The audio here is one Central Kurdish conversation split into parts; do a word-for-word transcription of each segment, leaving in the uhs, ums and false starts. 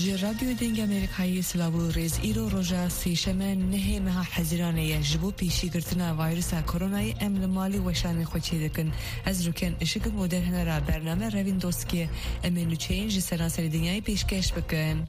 رادیو دنگ امریکایی سلاو ریز ایرو روژا سیشمه نه مها حزیرانه جبو پیشی گرتنا ویروس کرونای امل مالی وشان خوچی دکن از روکن اشکم و در هنرا برنامه روین دوستکی امینو چینج سرانسر دنیای پیشکش بکن.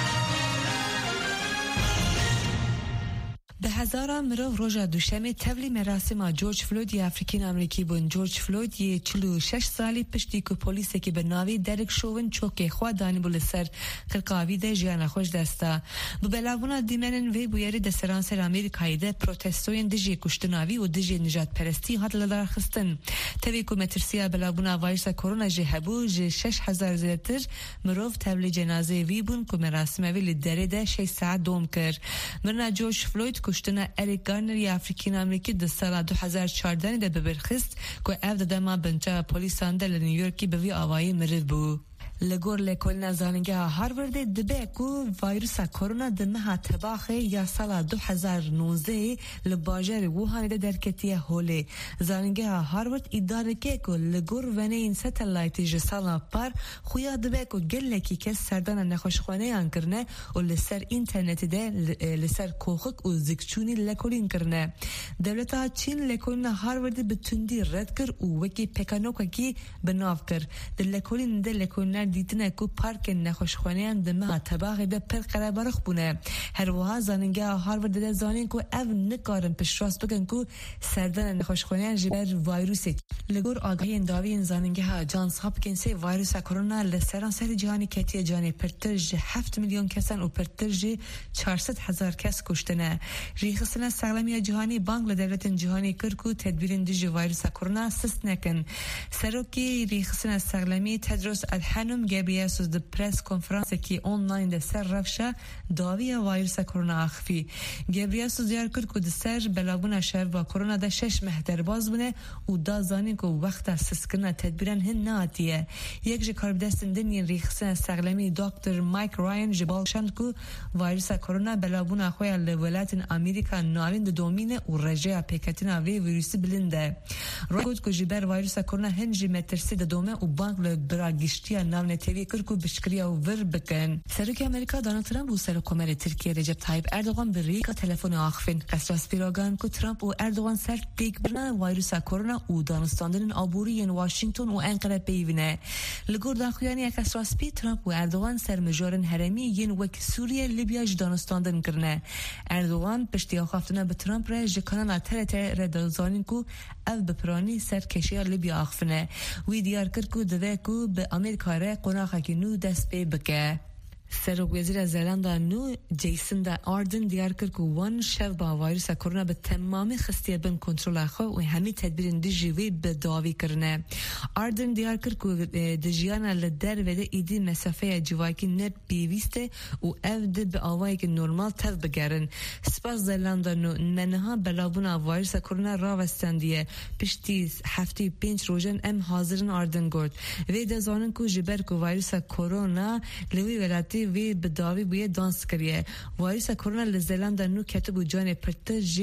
به هزاران مرو روژا دوشنبه تولی مراسم جورج فلوید ی افریقی امریکی بون. جورج فلوید ی چلو شش سالی پشتی که پلیس که به ناوی درک شوون چوک خود دانی بول سر قرقاوی ده جیان خوش دستا بو بلاونا دیمنن وی بویری ده سرانسر امریکایی ده پروتستوین دجی کشتناوی و دجی نجات پرستی هات لدار خستن توی که مترسیا بلاونا ویروس کرونا جه هبو جه شش هزار زیتر مرو تولی جنازه وی بون که مراسم وی لدره ده شش ساعت دوم کرد. مرنا جورج فلوید کشتن اریک گارنر ی افریقی امریکی در سال دو هزار و چهارده ده ببرخست که اف دما بنجا پلیسان در نیویورکی به وی آوایی مرد بو. لگور لکل نزانگه هاروارد دبه کو ویروس کرونا دمها تباخه یا سال دو هزار و نوزده لباجر ووهان ده درکتیه هوله. زانگه هاروارد اداره که کو لگور ونه این ستلایتی جسالا پر خویا دبه کو گلکی که سردان نخوشخانه انکرنه و لسر اینترنت ده لسر کوخک و زکچونی لکولین کرنه. دولتا چین لکولین هاروارد بتندی رد کر و وکی پکانوکا کی بناف کر. دل لکولین ده لکولین دیدنه کو پارک نخوشخانه دمه تباغ ده پر قربارخ بونه. هر وها زاننگه هاروارد ده زانین کو او نکارن پش راست بگن کو سردن نخوشخانه جبر ویروسی. لگور آگاهی انداوی زاننگه جانس هاپکینس ویروس کرونا لسران سر جهانی کتی جهانی پرترج هفت میلیون کسان و پرترج چهارصد هزار کس کشتنه. ریخسن سلامتی جهانی بانک لدولت جهانی کرکو تدبیر دیج ویروس کرونا سست نکن. سروکی ریخسن سلامتی تدرس الحنم گابریاسوس د پرس کنفرانس کی آنلاین ده سر رفشه داوی ویروس کرونا اخفی. گابریاسوس دیار کرد که د سر بلاغون شهر و کرونا ده شش مهدر باز بونه و دا زانی که وقت سسکرنا تدبیرن هن ناتیه. یک جه کاربدستن دنین ریخسن سغلمی دکتر مایک راین جبال شند که ویروس کرونا بلاغون اخوی لولات امریکا ناوین ده دومینه و رجه پیکتنا وی ویروسی بلنده. راگود که جبر ویروس کرونا هنجی مترسی ده دومه و بانک لبراگیشتی نام نتیوی کرکو بشکریا و ور بکن. سرک امریکا دونالد ترامپ و سرکومر ترکیه رجب طایب اردوغان به ریکا تلفن آخفین قصراس پیراگان که ترامپ و اردوغان سر پیک برنا ویروس کرونا و دانستاندن آبوری in واشنگتن و انقره پیوینه. لگور داخویانی قصراس پی ترامپ و اردوغان سر مجارن هرمی ین وک سوریه لیبیا دانستاندن کرنه. اردوغان پشتی آخفتنه به ترامپ را جکانان ترته ردازانین کو او بپرانی سر کشی لیبیا آخفنه. وی دیار کرکو دوه کو به امریکا را قناخه که نو دست پی بکه. سرک وزیر زلندا نو جیسن دا آردن دیار کرد که وان شب با ویروس کرونا به تمام خستیه بن کنترل خو و همی تدبیر دیجیوی به داوی کرنه. آردن دیار کرد که دجیانا لدر وده ایدی مسافه جواکی نب بیویسته و او ده به آوائی که نورمال تف بگرن. سپاس زلندا نو منها بلابونا ویروس کرونا را وستندیه پشتی هفته پنج روزن ام حاضرن آردن گرد. وی دزانن که جبر که ویروس کرونا لوی ولادتی وی بداوی بوی دانس کریه. ویروس کرونا لزلند نو کتب و جان پرتج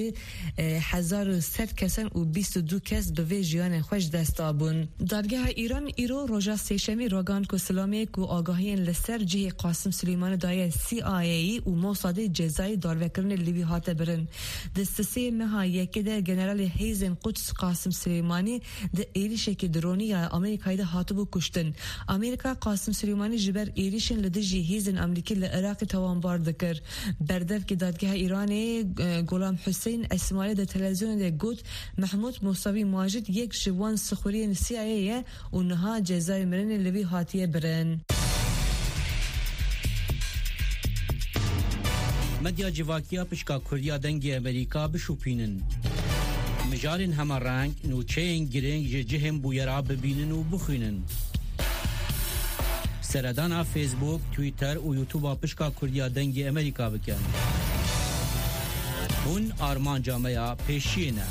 هزار و صد کسان و بیست و دو کس به وی جان خوش دست آبون. دادگاه ایران ایرو روژا سیشمی راگان که سلامی که آگاهی لسر جه قاسم سلیمان دای سی آی ای و موساد جزای داروکرن لیبی هات برن. دستسی مها یکی ده جنرال هیزن قدس قاسم سلیمانی ده ایریش که درونی یا امریکایی ده هاتبو کشتن. امریکا قاسم سلیمانی جبر ایریشن لدجی هیزن امریکی لعراق توانبار دکر. بردف که دادگاه ایرانی غلام حسین اسماعیل ده تلویزیون ده گوت محمود موسوی ماجد یک جوان سخوری سی آی ای و نها جزای مرن لوی هاتیه برن. مدیا جواکیا پشکا کوریا دنگی امریکا بشوپینن. مجارن همه رنگ نوچه گرنگ جهم بویرا ببینن و بخوینن. سردان فیسبوک، تویتر و یوتیوب پشکا کوریا دنگی امریکا بکن. اون آرمان جامعه پیشینه.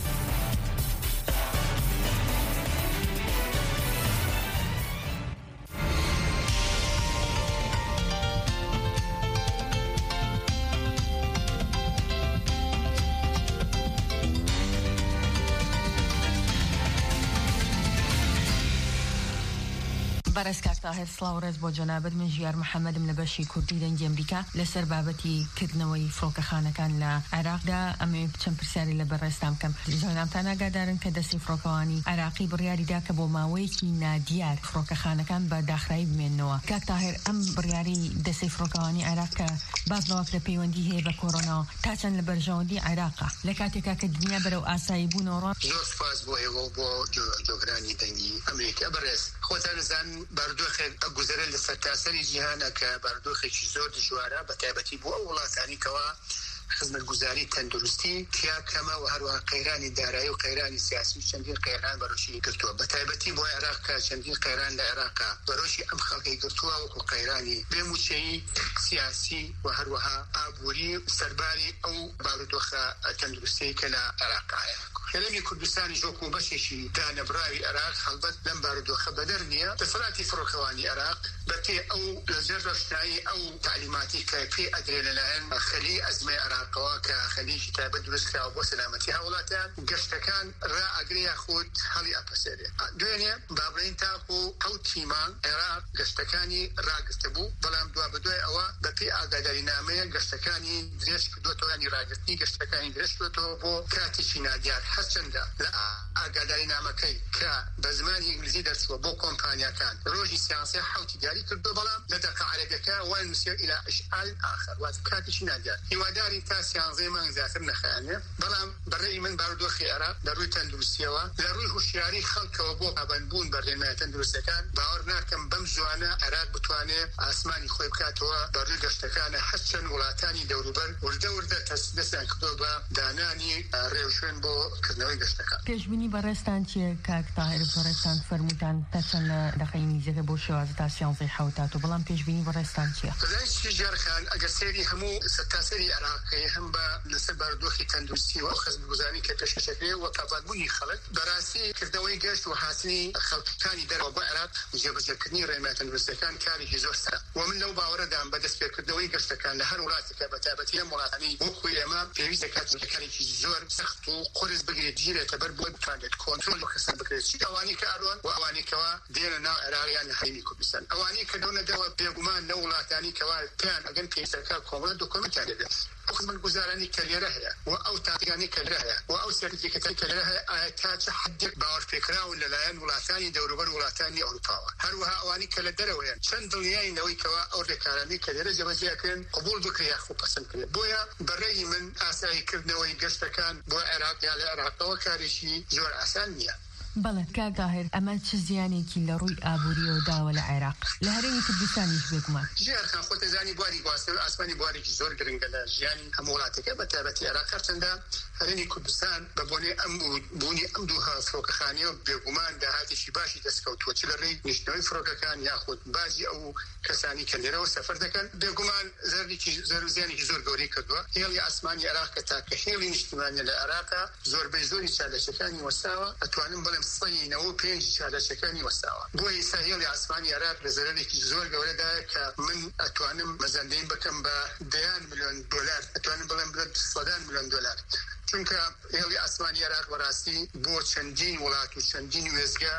بەڕێز کاک تاهیر سڵاو ڕێز بۆ جەنابەت من ژیار محەممەدم لە بەشی کوردی دەنگی ئەمریکا لەسەر بابەتی کردنەوەی فڕۆکەخانەکان لە عێراقدا ئەمێ چەند پرسیاری لە بەڕێستام بکەم. جەنابتان ئاگادارن کە دەستی فڕۆکەوانی عێراقی بڕیاریدا کە بۆ ماوەیەکی نادیار فڕۆکەخانەکان بە داخرایی بمێننەوە. کاک تاهیر ئەم بڕیاری دەستی فڕۆکەوانی عێراق کە باز لەوە لە پەیوەندی هەیە بە کۆڕۆنا تا چەند لە بەرژەوەندی عێراقا لە کاتێکا کە دنیا بەرەو ئاسایی بوونەوە. زۆر سپاس بۆ ئێوە بۆ جۆگرانی دەنگی ئەمریکا. بەڕێز خۆتان زان بەردۆخێک گوزەرە لە سەرتاسەری جیهانە کە بەردۆخێکی زۆر دژوارە بە تایبەتی بۆ ئەو وڵاتانی کەوا خزمەتگوزاری تەندروستی تیا کەمە و هەروە قەیرانی دارایی و قەیرانی سیاسی چەندین قەیران بەرەوشی گرتووە بە تایبەتی بۆ عێراق کە چەندین قەیران لە عێراقا بەرەوشی ئەم خەڵکی گرتووە وەکو قەیرانی بێموچەیی سیاسی و هەروەها ئابووری سەرباری ئەو بارودۆخە تەندروستی کە لە عێراقایە. هەرێمی کوردستانی ژۆک و بەشێکی دانەبراوی عێراق هەڵبەت لەم بارودۆخە بەدەر نییە. دەسەڵاتی فڕۆکەوانی عێراق بەپێ ئەو لەژێر ڕۆشنایی ئەو تعلیماتی کە پێ ئەدرێ لەلایەن خەلی ئەزمەی عێراقەوە کە خەلیکی تایبەت دروست کراوە بۆ سەلامەتی هاوڵاتیان گەشتەکان ڕائەگرێ خۆت هەڵی ئەپەسێرێ. دوێنێ بابڕین تاکو ئەو تیمان عێراق گەشتەکانی ڕاگرتە بوو، بەڵام دوا بەدوای ئەوە بەپێ ئاگاداری نامەیە گەشتەکانی درێژ کردوێتەوە، ینی ڕاگرتنی گەشتەکانی درێژ کردوێتەوە بۆ کاتێکی نادیار. هەرچەندە لە ئاگاداری نامەکەی کە بە زمانی ئینگلیزی دەرچووە بۆ کۆمپانیاکان ڕۆژی سیانسی حوتی دیاری کردو، بەڵام لە دەقە عەرەبیەکە وای نووسیە ئیلا ئیشعال ئاخر واتە کاتێکی نادیار. هیواداری تا سیانزەی مانگ زیاتر نەخایەنێ، بەڵام بەڕێی من بارودۆخی عێراق لە ڕووی تەندروستیەوە لە ڕووی هوشیاری خەڵکەوە بۆ پابەندبوون بەڕێنمایە تەندروستەکان باوەڕ ناکەم بەم زوانە عێراق بتوانێت ئاسمانی خۆی بکاتەوە بەڕووی گەشتەکانە هەرچەند وڵاتانی دەوروبەر وردە وردە دەستیان کردووە بە دانانی ڕێوشوێن بۆ کردنەوەی گەشتەکان. پێشبینی بەڕێستان چیە کاک تاهیر؟ بەڕێستان فەرمووتان تا چەند لە دەقەی نزیکە بۆ شێوازە تا سیانزەی حەوتاتەوە، بەڵام پێشبینی بەڕێستان چیە؟ بەزایشی جارخان ئەگەر سێری هەموو سەرتاسەری عێراقی هەم بە لەسەر بارودۆخی تەندروستی و خزمەتگوزاری کە پێشکەشەکرێ و تاپاتبوونی خەڵک بەڕاستی کردەوەی گەشت و هاتنی خەڵکانی دەرەوە بۆ عێراق جێبەجێکردنی ڕێنمایە تەندروستیەکان کارێکی زۆر سەرە و من لەو باوەڕەدام بە دەستپێکردنەوەی گەشتەکان لە هەر وڵاتێکە بە تایبەتی لەم وڵاتانی وەکو ئێمە پێویستە کارێکی زۆر سەخت و قرس بگرێت گیرێتە بەر بۆ بتوانێت کۆنتڕۆل بکەسەر بکرێت چی ئەوانی کە ئەڕۆن و ئەوانی کەوا دێنە ناو عێراقیان لە هەرێمی کوردستان، ئەوانی کە دەونەدەوە بێگومان لە وڵاتانی کەوا پێیان ئەگەن پێویستەکە کۆمەڵە دۆکۆمنتیان دەبێت. ئەو خزمەتگوزارانی کە لێرە هەیە و ئەو تاقیانی کە لێرە هەیە و ئەو سەرتیفیکەتانی کە لێرە هەیە ئایا تا چه حدێک باوەڕپێکراون لەلایەن وڵاتانی دەوروبەر وڵاتانی ئەوروپاوە، هەروەها ئەوانی کە لە دەرەوەیان چەند دڵنیاینەوەی کەوا ئەو ڕێکارانی کە لێرە جێبەجێکردن قبول بکرێ یا خۆ پەسەند کرێت. بۆیە بەڕێی من ئاساییکردنەوەی گەشتەکان بۆ عێراق یا لە عێراقەوە کارێکی زۆر ئاسان نییە. بەڵێ کاک تاهیر ئەمە چ زیانێکی لە ڕووی ئابووریەوە داوە لە عێراق لە هەرێمی کوردستانیش بێگومان؟ ژیانخان خۆتە زانی بواری گواستن ئاسمانی بوارێکی زۆر گرنگە لە ژیانی هەموو وڵاتێکە بە تایبەتی عێراق. هەرچەندە هەرێمی کوردستان بە بۆنێ ئەم بوونی ئەم دوو فڕۆکەخانەیە بێگومان داهاتێکی باشی دەستکەوتووە، چ لە ڕێی نیشتنەوەی فڕۆکەکان یاخود بازی ئەو کەسانی کە لێرەوە سەفەر دەکەن بێگومان زەرزیانێکی زۆر گەورەی کردووە. هێڵی ئاسمانی عێراق کە تاکە هێڵی نیشتیمانیە لە عێراقا زۆربەی زۆری چالەشەکانی وەستاوە، ئەتوانم بڵێم سەی نەوە پێنج چالەشەکانی وەستاوە. بۆیە ئێستا هێڵی ئاسمانی عێراق لە زەرێکی زۆر گەورەدایە کە من ئەتوانم مەزەندەی بکەم بە دەیان ملیۆن دۆلار، ئەتوانم بڵێم بڵێت سەدان ملیۆن دۆلار، چونکە هێڵی ئاسمانی عێراق بەڕاستی بۆ چەندین وڵات و چەندین وێزگە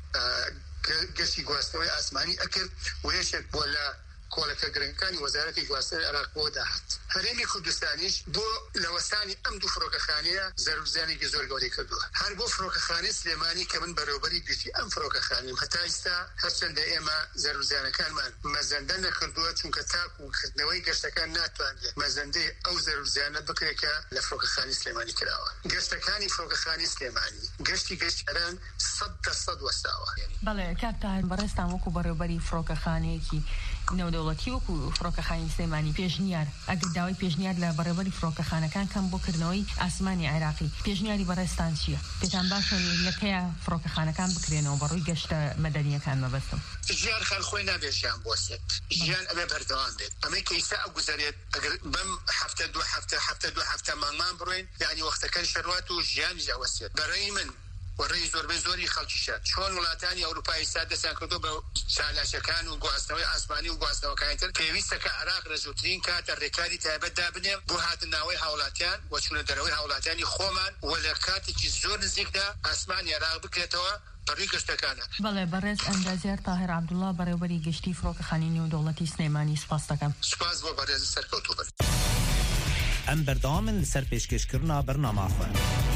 گەشتی گواستنەوەی ئاسمانی ئەکرد و یەکێک بۆ لە کۆڵەکە گرنگەکانی وەزارەتی گواستنەوەی عێراق بۆ داهات. هەرێمی کوردستانیش بۆ لەوەسانی ئەم دوو فڕۆکەخانەیە زەرزیانێکی زۆر گەورەی کردووە. هەر بۆ فڕۆکەخانەی سلێمانی کە من بەڕێوەبەری گشتی ئەم فڕۆکەخانەیم هەتا ئێستا هەرچەندە ئێمە زەرزیانەکانمان مەزەندە نەکردووە، چونکە تاکوکردنەوەی گەشتەکان ناتوانێت مەزەندەی ئەو زەرزیانە بکرێکە لە فڕۆکەخانەی سلێمانی کراوە. گەشتەکانی فڕۆکەخانەی سلێمانی گەشتی گەشتیاران سەد دەسەد وەستاوە. بەڵێ کاک تاهیر بەڕێستان وەکو بەڕێوەبەری فڕۆکەخانەیەکی نێودەوڵەتی وەکو فڕۆکەخانەی سلێمانی پێشنیار ئەگەر داوای پێشنیار لە بەڕێوەبەری فڕۆکەخانەکان کەم بۆکردنەوەی ئاسمانی عێراقی پێشنیاری بەڕێستان چییە؟ پێتان باشە لەکەیە فڕۆکەخانەکان بکرێنەوە بەڕووی گەشتە مەدەنیەکان مەبەستم؟ ژیان خەڵ خۆی نابێژیان بۆسێت، ژیان ئەبێ بەردەوام بێت. ئەمەی کە ئێستا ئەگوزارێت ئەگەر بەم هەفتە دوو هەفتە هەفتە دوو هەفتە مانگمان بڕۆین یعنی وەختەکەن شەروات و ژیانیش ئەوەسێت. بەڕێی من وەڕێی زۆربەی زۆری خەڵکیشە چۆن وڵاتانی ئەوروپای ئێستا دەستیان کردو بە چالاشەکان و گواستنەوەی ئاسمانی و گواستنەوەکانی تر پێویستە کە عێراق لە زووترین کاتە ڕێکاری تایبەت دابنێ بۆ هاتنناوەی هاوڵاتیان و چوونە دەرەوەی هاوڵاتیانی خۆمان و لە کاتێکی زۆر نزیکدا ئاسمانی عێراق بکرێتەوە بەڕێی گەشتەکانە. بەڵێ بەڕێز ئەندازیار تاهر عەبدوڵڵا بەڕێوەبەری گەشتی فڕۆکەخانەی نێودەوڵەتی سلێمانی سپاس دەکەم. سپاس بۆ بەڕێز سەرکەوتوو بن. ئەم بەردەوامن لەسەر پێشکەشکردنا بەرنامە خوێن.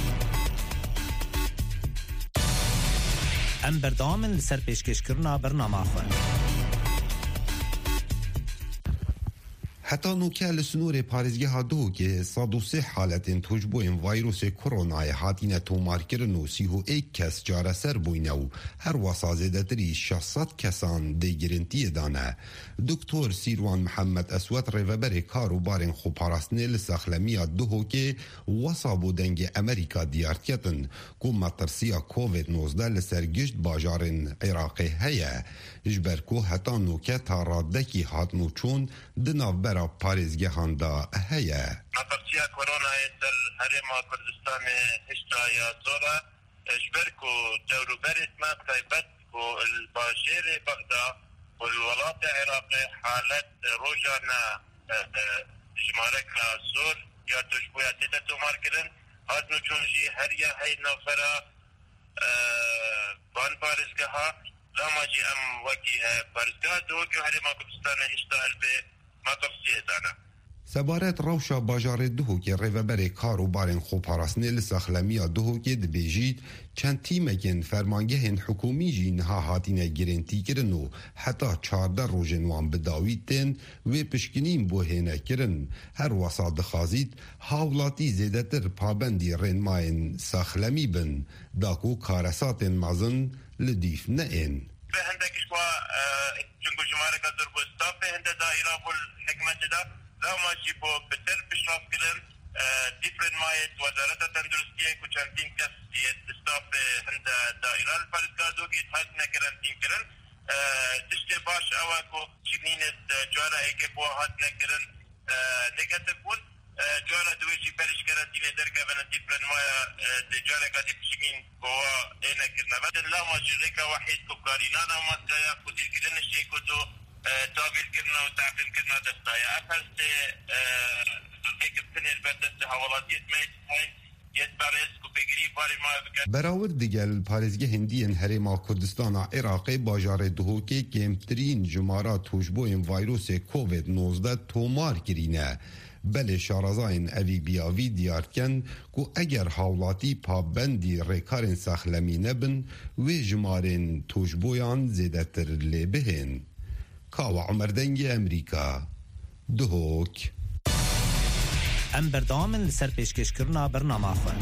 ئەم بەردەوامن لەسەر پێشکەشکردنا بەرنامە خوێن. حتی نوکه لسنور پارێزگەها دۆکێ سەد و سێ حالەتên توشبووین ڤایرۆسê koronayê hatine tômarkirin û sî û êk kes careser bûyne û her wasa zêdetirî şeh sed kesan dêgirintiyê dane. Doktor Sîrwan Mihemed Eswed rêveberê kar û barên xweparastinê li Sexlemiya Duhokê wesa bû dengê Amerîka diyarketin ku metirsiya covid nozde li ser gişt bajarên Iraqê heye ji ber ku heta nûke ta radekî hatnûçûn di navbera parêzgehan da heye. Metirsiya koronayê ser Herêma Kurdistanê hişta ya zora ji ber ku dewroberê me taybet ku li bajêrê Bexda û li welatê Iraqê halet rojane jimareka zor ya tuşbuya têde tômarkirin hatnûçûn jî her ya hey navbera van parêzgeha lama jî em wekî parêzgeha Duhokê û Herêma Kurdistanê hişta elbê metirsiyê dane. Sebaret rewşa bajarê Duhokê rêveberê kar û barên xweparastinê li Sexlemiya Duhokê dibêjît çend tîmekên fermangehên hikûmî jî niha hatine girêntîkirin û heta çardeh rojên wan bi dawî tên wê pişkinîn bû hênekirin. Her wesa dixwazît hawlatî zêdetir pabendî rênmayên Sexlemî bin da ku karesatên mezin li dîf neên. Çünkü jimareka zor bu stafê hinde daîra bû hikûmetê de lama jî bo beter piştavkirin dîfrên mayê Wezareta Tenduristiyê ku çendîn kes stafê hinde daîra li parêzgeha Duhokê hatine karantînkirin. Tiştê baş ew e ku çînînê cara êkê bo hatine kirin negatif bûn. Cara divê jî berîş karantînê derkevin dîfrên maya di careka dî pişimîn bo ê nekirine. Lama jî rêka wehîd ku karînana maskaya ku dîrkirinê şê ku tu تابیلکردن و تعقیبکردن دستای افرسته اکبتنیر بردست حوالاتیت میت یت برس کو بگیری باری ما بکرد. براورد دیگل پارێزgehên diyên Herêma Kurdistana Iraqê bajarê Duhokê kêmtirîn jimara tûjbûyên vayrosê covid nozde tomar kirîne. Belê şarazayên evî biyavî diyarken ku eger hawlatî pabendî rêkarên Sexlemî nebin wê jimarên tûjbûyan zêdetir lê bihên. Kawa Umer Dengê Amerîka Duhok. Em berdewamên li ser pêşkêşkirina bernama xwe.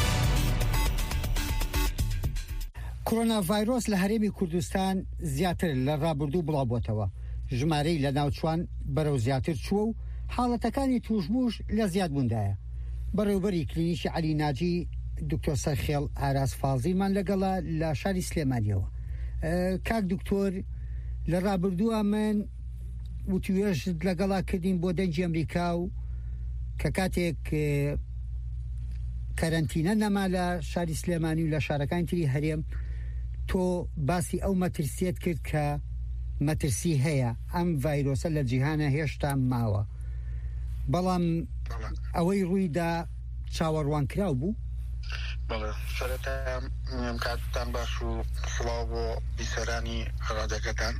Koronavirus li Herêmê Kurdistan ziyatir li rabirdû bilabûtەوە. Jimareyê li navçewan berew ziyatir çû û haletekani tûjbûj li ziyadbûndayê. Berêwberî klînîkî Elî Nacî Doktor Serxêl Aras Fazîman legela li şarî Slêmaniyê. Kak doktor li rabirdûa min وتوێژ لەگەڵا کردین بۆ دەنجی ئەمریکا و کە کاتێک کەرەنتینە نەما لە شاری سلێمانی و لە شارەکانی تری هەرێم تۆ باسی ئەو مەترسیت کرد کە مەترسی هەیە ئەم ڤایرۆسە لە جیهانە هێشتا ماوە بەڵام ئەوەی ڕوویدا چاوەڕوانکراو بوو. بەڵێ سەرەتا کاتتان باش و سڵاو بۆ بیسەرانی ڕادەکەتان.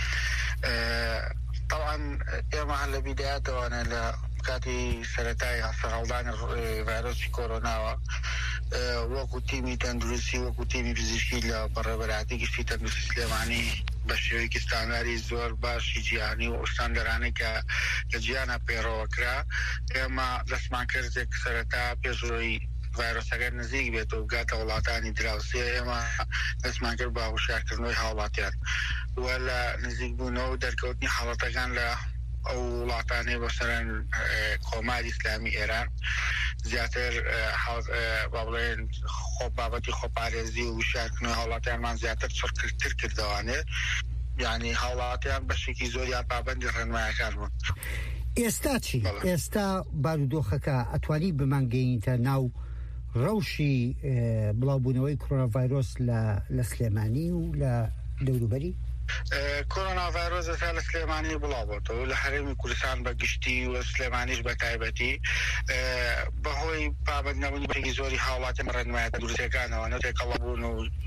طبعا ئێمە لە بیدایەتەوەە لە کاتی سەرەتای هەڵدانی ڤایرۆسی کۆرۆناوە وەکو تیمی تەندروستی وەکو تیمی پزیشکی لە بەڕێوەبەراتی گشتی تەندروستی سلێمانی بە شێوەیەکی ستانداری زۆر باشی جیهانی و ئەستاندەرانەی کە لە جیهانە پێڕەوەکرا ئێمە دەستمان کردێک سەرەتا پێشڕۆی ڤایرۆسەکە نزیک بێت و بگاتە وڵاتانی دراوسێ ئێمە دەستمان کرد بە هۆشیارکردنەوەی هاوڵاتیان وە لە نزیکبوونەوە و دەرکەوتنی حاڵەتەکان لە ئەو وڵاتانەی بەسەرەن کۆماری ئیسلامی ئێران زیاتر بڵێن خۆ بابەتی خۆپارێزی و وشارکردنەوەی هاوڵاتیانمان زیاتر چڕکردتر کردەوانێ یعنی هاوڵاتیان بەشێکی زۆریان پابەندی ڕێنمایەکان بوون. ئێستا چی؟ ئێستا بارودۆخەکە ئەتوانی بمانگەینتە ناو ڕەوشی بڵاوبوونەوەی کۆرۆناڤایرۆس لە سلێمانی و لە دەوروبەری؟ کۆرۆناڤایرۆس ئێستا لە سلێمانی بڵاوبووەوە لە هەرێمی کوردستان بە گشتی و سلێمانیش بە تایبەتی بەهۆی پابەندنەبوونی بەشێکی زۆری هاوڵاتی ڕێنمایەتە دروستیەکانەوە نەتێکەڵەبوون و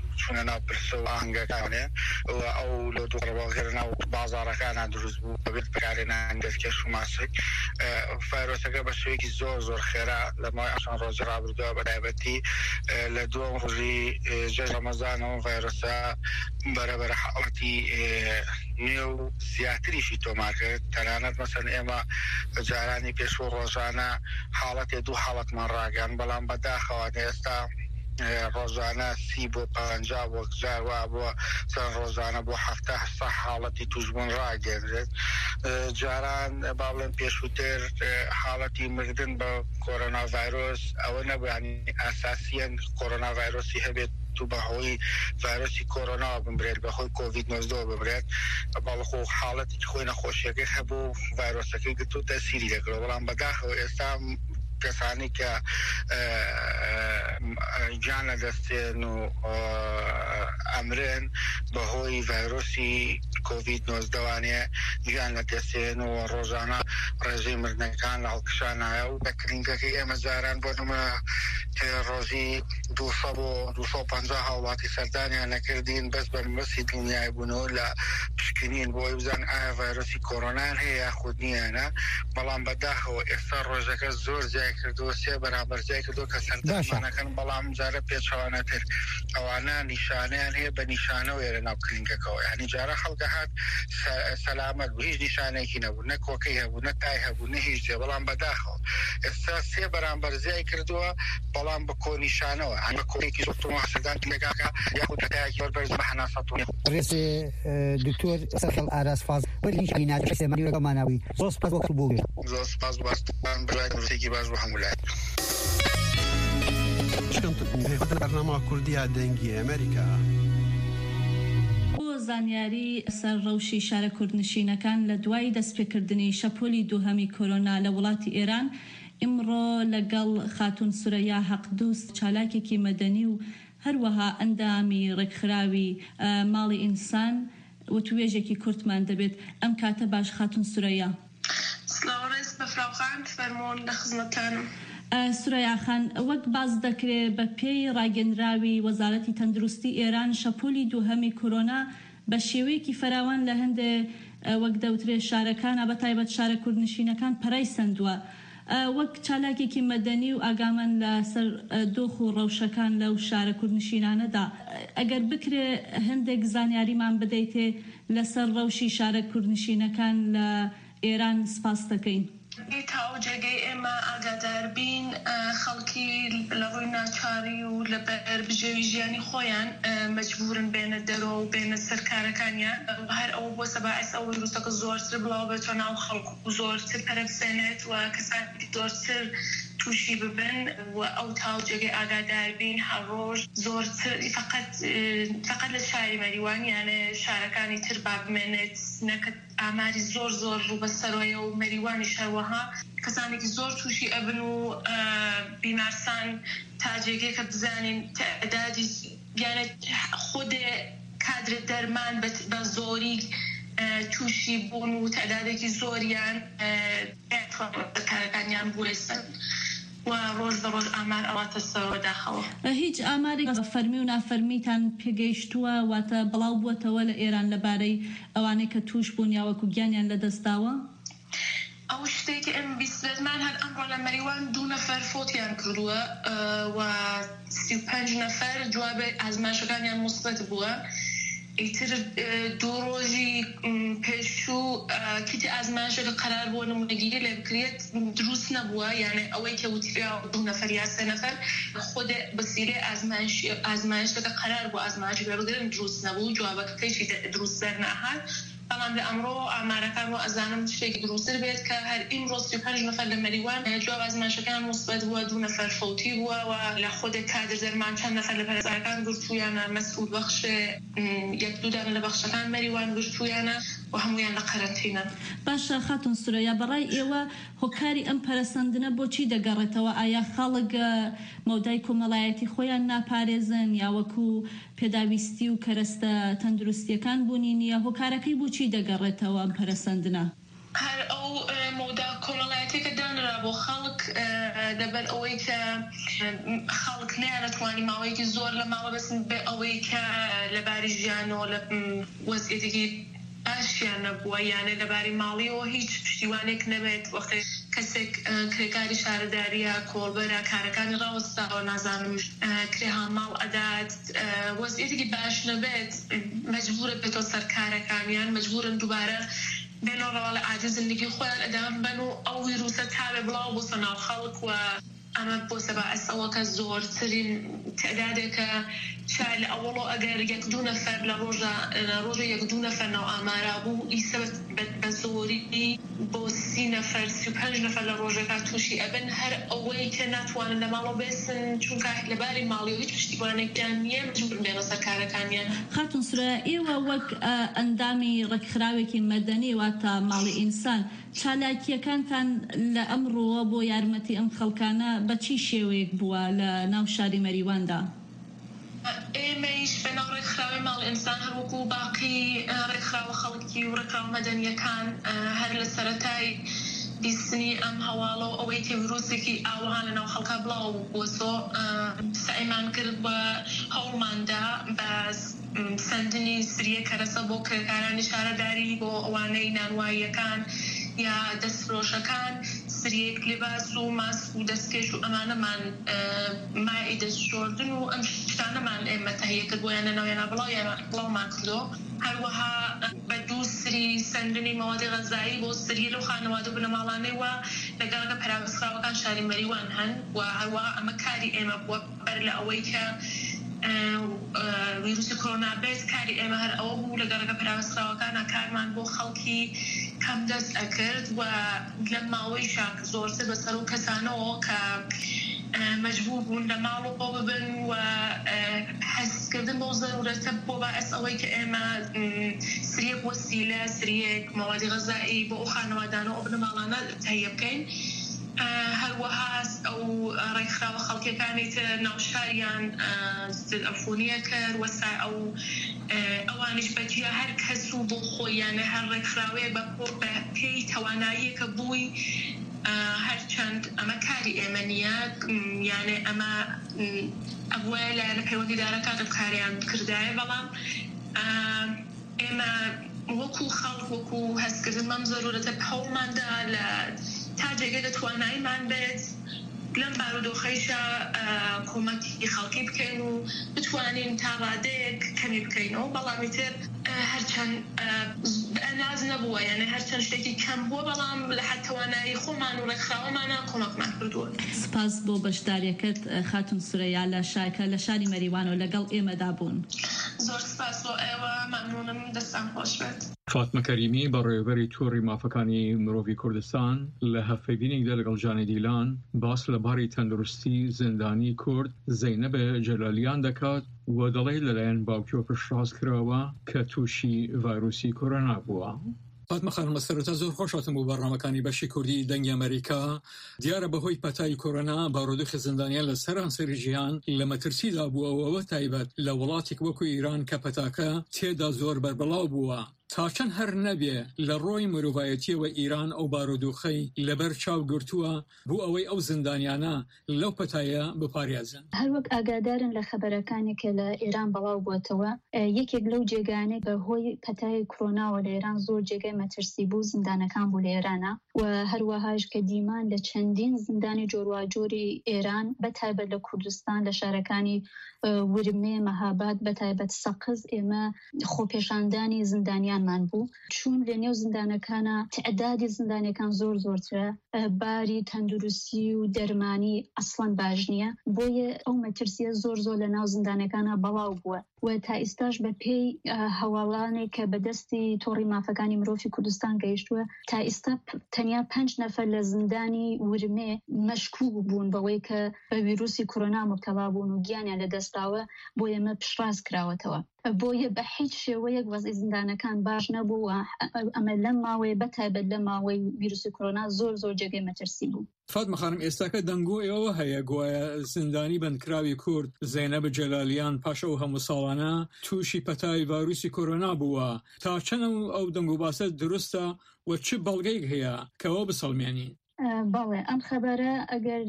چونە ناو پرسە و ئاهەنگەکانێ ئەو لە دوڕەوەغێرە و بازاڕەکانە دروست بوو بەبێت بەکارهێنان دەستکەش و ماسک ڤایرۆسەکە بە شێوەیەکی زۆر زۆر خێرا لە مای ئەشان ڕۆژی ڕابردووە بەتایبەتی لە دووەم ڕۆژی جەژ ڕەمەزانەوە ڤایرۆسە بەرەبەر حاڵەتی نوێ و زیاتریشی تۆمار کرد تەنانەت مەسەن ئێمە جارانی پێشوە ڕۆژانە حاڵەتێ دوو حاڵەتمان ڕاگەن بەڵام بەداخەوە ئێستا ڕۆژانە سی بۆ پەنجا بۆ جاروا بۆ چەند ڕۆژانە بۆ هەفتە هەستا حاڵەتی توشبوون ڕاگەێنرێت جاران با بڵێن پێشووتر حاڵەتی مردن بە کۆرۆنا ڤایرۆس ئەوە نەبووانی ئاساسیەن کۆرۆنا ڤایرۆسی هەبێت تو بەهۆی ڤایرۆسی کۆرۆنا بمرێت بەهۆی کۆڤید نۆزدە بمرێت بەڵخۆ حاڵەتی خۆی نەخۆشیەکەی هەبوو ڤایرۆسەکەی گرت و تەسیری دەکرێت بەڵام بەداخەوە ئێستا کەسانی کە گیان لەدەستێن و ئەمرن بەهۆی ڤایرۆسی کۆڤید نۆزدەوانێ گیان لەدەستێن و ڕۆژانە ڕێژەی مردنەکان لە هەڵکشانایە و بە کلینگەکەی ئێمە جاران بۆ نمە ڕۆژی دووسە بۆ دووسە و پەنجا هاوڵاتی سەردانیان نەکردین بەس بە مەسی دڵنیای بوونەوە لە پشکنین بۆی بزان ئایا ڤایرۆسی کۆرۆنایان هەیە یاخود نییانە بەڵام بەداخەوە ئێستا ڕۆژەکە زۆر جای کردووە سێ بەرامبەر جای کردووە کە سەردانەکەن بەڵام جارە پێچەوانەتر ئەوانە نیشانیان هەیە بە نیشانەوە ێرە ناو کلینگەکەەوە یعنی جارە خەڵکە هات سەلامەت بوو هیچ نیشانێکی نەبوو نە کۆکەی هەبوو نە تای هەبوو نە هیچ جێ بەڵام بەداخەوە ئێستا سێ بەرامبەر جای کردووە بەڵام بە کۆنیشانەوە هەم بە کۆیەکی زۆر تۆمە سەردان کلینگەکە یاخود تایەکی زۆر بەرز بە هەناسەتونی ڕێزێ دکتۆر سەرخەڵ ئاراس فاز وەلی بینادە سێمەنیەکە ماناوی زۆر سپاس بۆ بوو زۆر سپاس باستان بڕای ڕێزێکی باش بۆ هەموو لای بەرنامە کوردیا دەنگی ئەمریکا بۆ زانیاری سەر ڕەوشی شارە کوردنشینەکان لە دوای دەستپێکردنی شەپۆلی دووهەمی کۆرۆنا لە وڵاتی ئێران ئیمڕۆ لەگەڵ خاتون سورەیا حەقدوست چالاکێکی مەدەنی و هەروەها ئەندامی ڕێکخراوی ماڵی ئینسان وتوێژێکی کورتمان دەبێت ئەم کاتە باش خاتون سورەیا سلااوڕێز بەفراوخان فەرمۆن لە خزمەتانم سورەیاخان وەک باز دەکرێت بە پێی ڕاگەنراوی وەزارەتی تەندروستی ئێران شەپۆلی دووهەمی کۆرۆنا بە شێوەیەکی فراوان لە هەندێ وەک دەوترێ شارەکانە بە تایبەت شارە کوردنشینەکان پەرای سندووە وەک چالاکێکی مەدەنی و ئاگامان لەسەر دۆخ و ڕەوشەکان لەو شارە کوردنشینانەدا ئەگەر بکرێ هەندێک زانیاریمان بدەیتێ لەسەر ڕەوشی شارە کوردنشینەکان لە ئێران سپاس دەکەین. تاو جێگەی ئێمە ئاگادار بین خەڵکی لە ڕووی ناچاری و لە بەربژێوی ژیانی خۆیان مەجبورن بێنە دەرەوە و بێنە سەرکارەکانیان هەر ئەوە بۆ سەباعث ئەو ویرۆسەکە زۆرتر بڵاو بێتەوە ناو خەڵک و زۆرتر پەرەبسێنێت و کەسانی زۆرتر تووشی ببن و ئەو تاو جێگەی ئاگادار بین هەر ڕۆژ زۆرتر فقط فقط لە شاری مەریوان یانە شارەکانی تر با بمێنێت نەکە ئاماری زۆر زۆر ڕوو بەسەرۆیە و مەریوانی شەروەها کەسانێکی زۆر تووشی ئەبن و بیمارسان تا جێگەیەکە بزانین تعدادی یانە خودێ کادرە دەرمان بە زۆری تووشی بوون و تعدادێکی زۆریان کارەکانیان بوێستن و ڕۆژ بە ڕۆژ ئامار ئەواتە سەرەوە داخەوە. هیچ ئامارێک فەرمی و نافەرمیتان پێگەیشتووە واتە بڵاو بووەتەوە لە ئێران لەبارەی ئەوانەی کە توش بوون یا وەکو گیانیان لەدەستداوە؟ ئەو شتێکی ئەم بیستمان هەر ئەمڕۆ لە مەریوان دوو نەفەر فۆتیان کردووە و سی و پێنج نەفەر جوابێ ئازمایشەکانیان مثبەت بووە. ئیتر دوو ڕۆژی پێشوو کیتی ئازمایشەکە قەرار بووە نمونەگیری لێ بکرێت دروست نەبووە یانە ئەوەی کە وتریا دوو نەفەر یا سێ نەفەر خۆدێ بەسیرێ ئازمایشەکە قەرار بوو ئازمایشی لێ بگرن دروست نەبوو جوابەکەیشی دروست دەرنەهات بەڵام لە ئەمڕۆ ئامارەکان و ئەزانم شتێکی دروستتر بێت کە هەر ئیمڕۆ سی و پێنج نەفەر لە مەریوان جواب ئازمایشەکان مثبەت بووە دوو نەفەر فەوتی بووە و لە خۆدێک کادر دەرمان چەند نەفەر لە پەرستارەکان گرتوویانە مەسئول بەخشێ یەک دوودان لە بەخشەکان مەریوان گرتوویانە و هەمویان لە قەرەنتینە. باشە خاتون سورەیا بەڕای ئێوە هۆکاری ئەم پەرەسەندنە بۆچی دەگەڕێتەوە؟ ئایا خەڵک مەودای کۆمەڵایەتی خۆیان ناپارێزن یا وەکو پێداویستی و کەرەستە تەندروستیەکان بوونی نییە؟ هۆکارەکەی بۆچی دەگەڕێتەوە ئەم پەرەسەندنە؟ هەر ئەو مەودا کۆمەڵایەتێکە دانرا بۆ خەڵک لەبەر ئەوەی کە خەڵک نەیانەتوانی ماوەیەکی زۆر لە ماڵە بەسن بێ ئەوەی کە لەباری ژیانەوە لە وەزعێتێکی باشیان نەبووە یانە لەباری ماڵیەوە هیچ پشتیوانێک نەبێت وەختێک کەسێک کرێکاری شارەداریە کۆڵبەرە کارەکانی ڕاوەستاوە نازانم کرێها ماڵ ئەدات وەزعێتێکی باش نەبێت مەجبورە بێتەوە سەر کارەکانیان مەجبورن دووبارە بێنەوە ڕەواڵە عادی زندگی خۆیان ئەدەم بن و ئەو ویرروسە تاوێ بڵاو بۆ سەناو خەڵک و ئەمە بۆ سەبائەس ئەوەکە زۆرترین تعدادێکە شاید لە ئەوڵۆ ئەگەر یەک دوو نەفەر لە ڕۆژە ڕۆژە یەک دوو نەفەر ناو ئامارا بوو ئیسە بە زۆری بۆ سی نەفەر سی و پێنج نەفەر لە ڕۆژێکا تووشی ئەبن هەر ئەوەی کە ناتوانن لە ماڵەوە بێسن چونکە لەباری ماڵی و هیچ پشتیوانێکیان نییە مەجبور بێنە سەر کارەکانیان. خاتون سورە ئێوە وەک ئەندامی ڕێکخراوێکی مەدەنی واتە ماڵی ئینسان چالاکیەکانتان لە ئەمڕۆوە بۆ یارمەتی ئەم خەڵکانە بە چی شێوەیەک بووە لە ناو شاری مەریواندا؟ ئێمەیش بەناو ڕێکخراوی ماڵ ئینسان هەروەکو باقی ڕێکخراوە خەڵکی و ڕێکخراوە مەدەنیەکان هەر لە سەرەتای بیستنی ئەم هەواڵە و ئەوەی کە ڤیرۆسێکی ئاوەها لە ناو خەڵکا بڵاو بۆسۆ سعیمان کرد بە هەوڵماندا بە سندنی سریە کەرەسە بۆ کرێکارانی شارەداری بۆ ئەوانەی نانواییەکان یا دەستفرۆشەکان سریەک لێباس و ماسک و دەستکێش و ئەمانەمان مای دەستشۆردن و ئەم شتانەمان ئێمە تەهیە کرد بۆیان لەناویانە بڵاومان کردۆ هەروەها بە دوو سری سندنی مەوادی غەزایی بۆ سریە لەو خانەوادە بنەماڵانەی وە لەگەڵگە پەراوەسخراوەکان شاری مەریوان هەن و هەروەها ئەمە کاری ئێمە بووە بەر لە ئەوەی کە ویروسی کۆرۆنا بێت کاری ئێمە هەر ئەوە بوو لەگەڵگە پەراوەسخراوەکانە کارمان بۆ خەڵکی کەم دەست ئەکرد و لە ماوەی شاک زۆرتر بەسەر و کەسانەوە کە مەجبور بوون لە ماڵ بۆ ببن و حەزکردن بۆ زەرورەتە بۆ باعث ئەوەی کە ئێمە سریەک وەسیلە سریەک مەوادی غەزایی بۆ ئەو خانەوادانە ئەو بنەماڵانە تەهیە بکەین هەروەها ئەو ڕێکخراوە خەڵکیەکانی تر ناوشاریان ئەفۆنیە کرد وەسا ئەو ئەوانش بەجیا هەر کەس و بۆ خۆیانە هەر ڕێکخراوەیە بە پێی تواناییەکە بووی هەرچەند ئەمە کاری ئێمە نییە یانێ ئەمە ئەوە لایەنە پەیوەندیدارەکان ڕێککاریان کردایە بەڵام ئێمە وەکو خەڵک وەکو هەستکردن مەم زەرورەتە هەوڵماندا لە تا جێگە دەتواناییمان بێت لەم بارودۆخەیشە کۆمەکی خەڵکی بکەین و بتوانین تا ڕادەیەک کەمی بکەینەوە بەڵامی تر هەرچەند ئەناز نەبووە یانە هەرچەند شتێکی کەم بووە بەڵام لە حد توانایی خۆمان و ڕێکخراوەمانە کۆمەکمان کردووە. سپاس بۆ بەشداریەکەت خاتون سورەیا لە شایکە لە شاری مەریوان و لەگەڵ ئێمەدا بوون. زۆر سپاس بۆ ئێوە مەمنونم دەستان خۆش بێت. فاتمە کەریمی بەڕێوەبەری تۆڕی مافەکانی مرۆڤی کوردستان لە هەفتەبینێکدا لەگەڵ جانی دیلان باس لەباری تەندروستی زیندانی کورد زەینەبە جەلالیان دەکات و دەڵێت لەلایەن باوکیەوە پشتڕاست کراوە کە تووشی ڤایرۆسی کۆرۆنا بووە. فاتمە خانم سەرەتا زۆر خۆشاتم بوو بەڕنامەکانی بەشی کوردی دەنگی ئەمریکا دیارە بەهۆی پەتای کۆرۆنا بارودۆخی زیندانیان لە سەرانسەری ژیان لە مەترسیدا بووەوە تایبەت لە وڵاتێک وەکو ئیران کە پەتاکە تێدا زۆر بەربەڵاو بووە تا چەند هەر نەبێ لە ڕۆی مرۆڤایەتیەوە ئیران ئەو بارودۆخەی لەبەر چاو گرتووە بۆ ئەوەی ئەو زیندانیانە لەو پەتایە بپارێزن. هەروەک ئاگادارن لە خەبەرەکانێکە لە ئێران بەڵاو بووەتەوە یەکێک لەو جێگانەی بەهۆی پەتای کۆرۆناوە لە ئێران زۆر جێگای مەترسی بوو زیندانەکان بوو لە ئێرانە و هەروەهاش کە دیمان لە چەندین زیندانی جۆرواجۆری ئێران بەتایبەت لە کوردستان لە شارەکانی ورمێ مەهاباد بەتایبەت سەقز ئێمە خۆپێشاندانی زیندانیانمان بوو چون لە نێو زیندانەکانە تعدادی زیندانەکان زۆر زۆرترە باری تەندروستی و دەرمانی ئەسڵەن باش نییە بۆیە ئەو مەترسیە زۆر زۆر لە ناو زیندانەکانە بەڵاو بووە و تا ئێستاش بە پێی هەواڵانێک کە بەدەستی تۆڕی مافەکانی مرۆڤی کوردستان گەیشتووە تا ئێستا تەنیا پێنج نەفەر لە زیندانی ورمێ مەشکوک بوون بەوەی کە بە ڤیرۆسی کۆرۆنا مبتەلا بوون و گیانیان لەدەستاوە بۆ ئێمە پشتڕاست کراوەتەوە بۆیە بە هیچ شێوەیەک وەزعی زیندانەکان باش نەبووە ئەمە لەم ماوەیە بەتایبەت لە ماوەی ڤیرۆسی کۆرۆنا زۆر زۆر جێگەی مەترسی بوو. فاتمە خانم ئێستاکە دەنگۆ ئێوە هەیە گوایە زیندانی بەندکراوی کورد زەینەب جەلالیان پاشە و هەموو ساڵانە تووشی پەتای ڤایرۆسی کۆرۆنا بووە تا چەند ئەو دەنگ و باسە دروستە و چ بەڵگەیەک هەیە کەەوە بسەڵمێنی؟ بەڵێ ئەم خەبەرە ئەگەر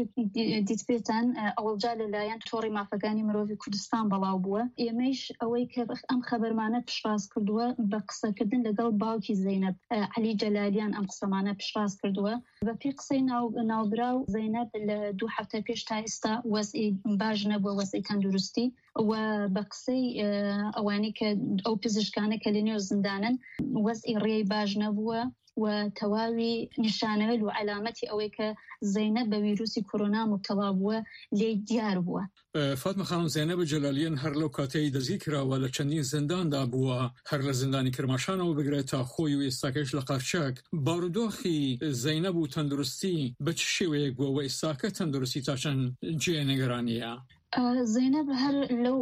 دیت بێتان ئەوەڵجا لەلایەن تۆڕی مافەکانی مرۆڤی کوردستان بەڵاو بووە. ئێمەش ئەوەی کە ئەم خەبەرمانە پشتڕاست کردووە بە قسەکردن لەگەڵ باوکی زەینەب عەلی جەلالیان ئەم قسەمانە پشتڕاست کردووە. بە پێی قسەی ناوبراو زەینەب لە دوو هەفتە پێش تا ئێستا وەزعی باش نەبووە، وەزعی تەندروستی، و بە قسەی ئەوانی کە ئەو پزیشکانە کە لە نێو زیندانن وەزعی ڕێی باش نەبووە و تەواوی نیشانەوە و علامەتی ئەوەی کە زەینەب بە ویروسی کۆرۆنا مبتەڵا بووە لێ دیار بووە. فاتمە خانم، زەینەب جەلالیان هەر لەو کاتەی دەزی کراوە لە چەندین زینداندا بووە، هەر لە زیندانی کرماشانەوە بگرێت تا خۆی و ئێستاکەش لە قارچاک. بارودۆخی زەینەب و تەندروستی بە چ شێوەیەک بووە و ئێستاکە تەندروستی تا چەند جێ نێگەرانیە؟ زەینەب هەر لەو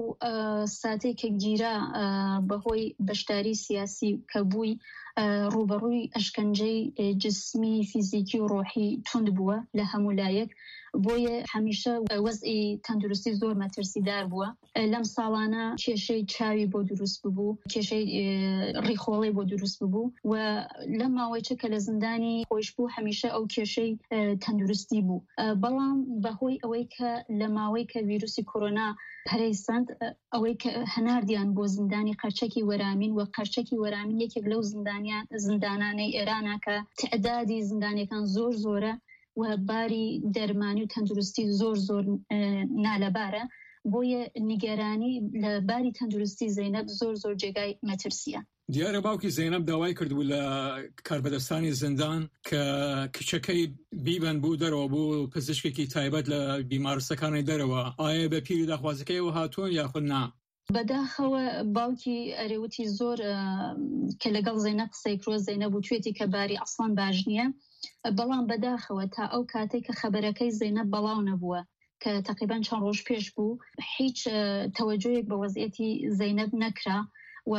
ساتێک کە گیرا بەهۆی بەشداری سیاسی کە بووی ڕوبەڕووی ئەشکەنجەی جسمی، فیزیکی و ڕۆحی توند بووە لە هەموو لایەک، بۆیە هەمیشە وەزعی تەندروستی زۆر مەترسیدار بووە. لەم ساڵانە کێشەی چاوی بۆ دروست ببوو، کێشەی ڕیخۆڵی بۆ دروست ببوو و لەم ماوەیە کە لە زیندانی خۆش بوو هەمیشە ئەو کێشەی تەندروستی بوو. بەڵام بەهۆی ئەوەی کە لە ماوەی کە ویروسی کۆرۆنا پەرەیسەند، ئەوەی کە هەناردیان بۆ زیندانی قەرچەکی وەرامین، و قەرچەکی وەرامین یەکێک لەو زیندانانەی ئێرانە کە تعدادی زیندانیەکان زۆر زۆرە و باری دەرمانی و تەندروستی زۆر زۆر نالەبارە، بۆیە نیگەرانی لە باری تەندروستی زەینەب زۆر زۆر جێگای مەترسیە. دیارە باوکی زەینەب داوای کردبوو لە کاربەدەستانی زیندان کە کچەکەی بیبەن بوو دەرەوە بوو پزیشکێکی تایبەت لە بیمارستەکانی دەرەوە. ئایا بە پیری داخوازەکەیەوە هاتوون یاخود نا؟ بەداخەوە باوکی ئەرێوتی زۆر کە لەگەڵ زەینەب قسەی کرۆ زەینەب و توێتی کە باری ئەسڵان باش نییە، بەڵام بەداخەوە تا ئەو کاتێک کە خەبەرەکەی زەینەب بەڵاو نەبووە کە تقریبان چەند ڕۆژ پێش بوو، هیچ تەوەجۆیەک بە وەزعەتی زەینەب نەکرا و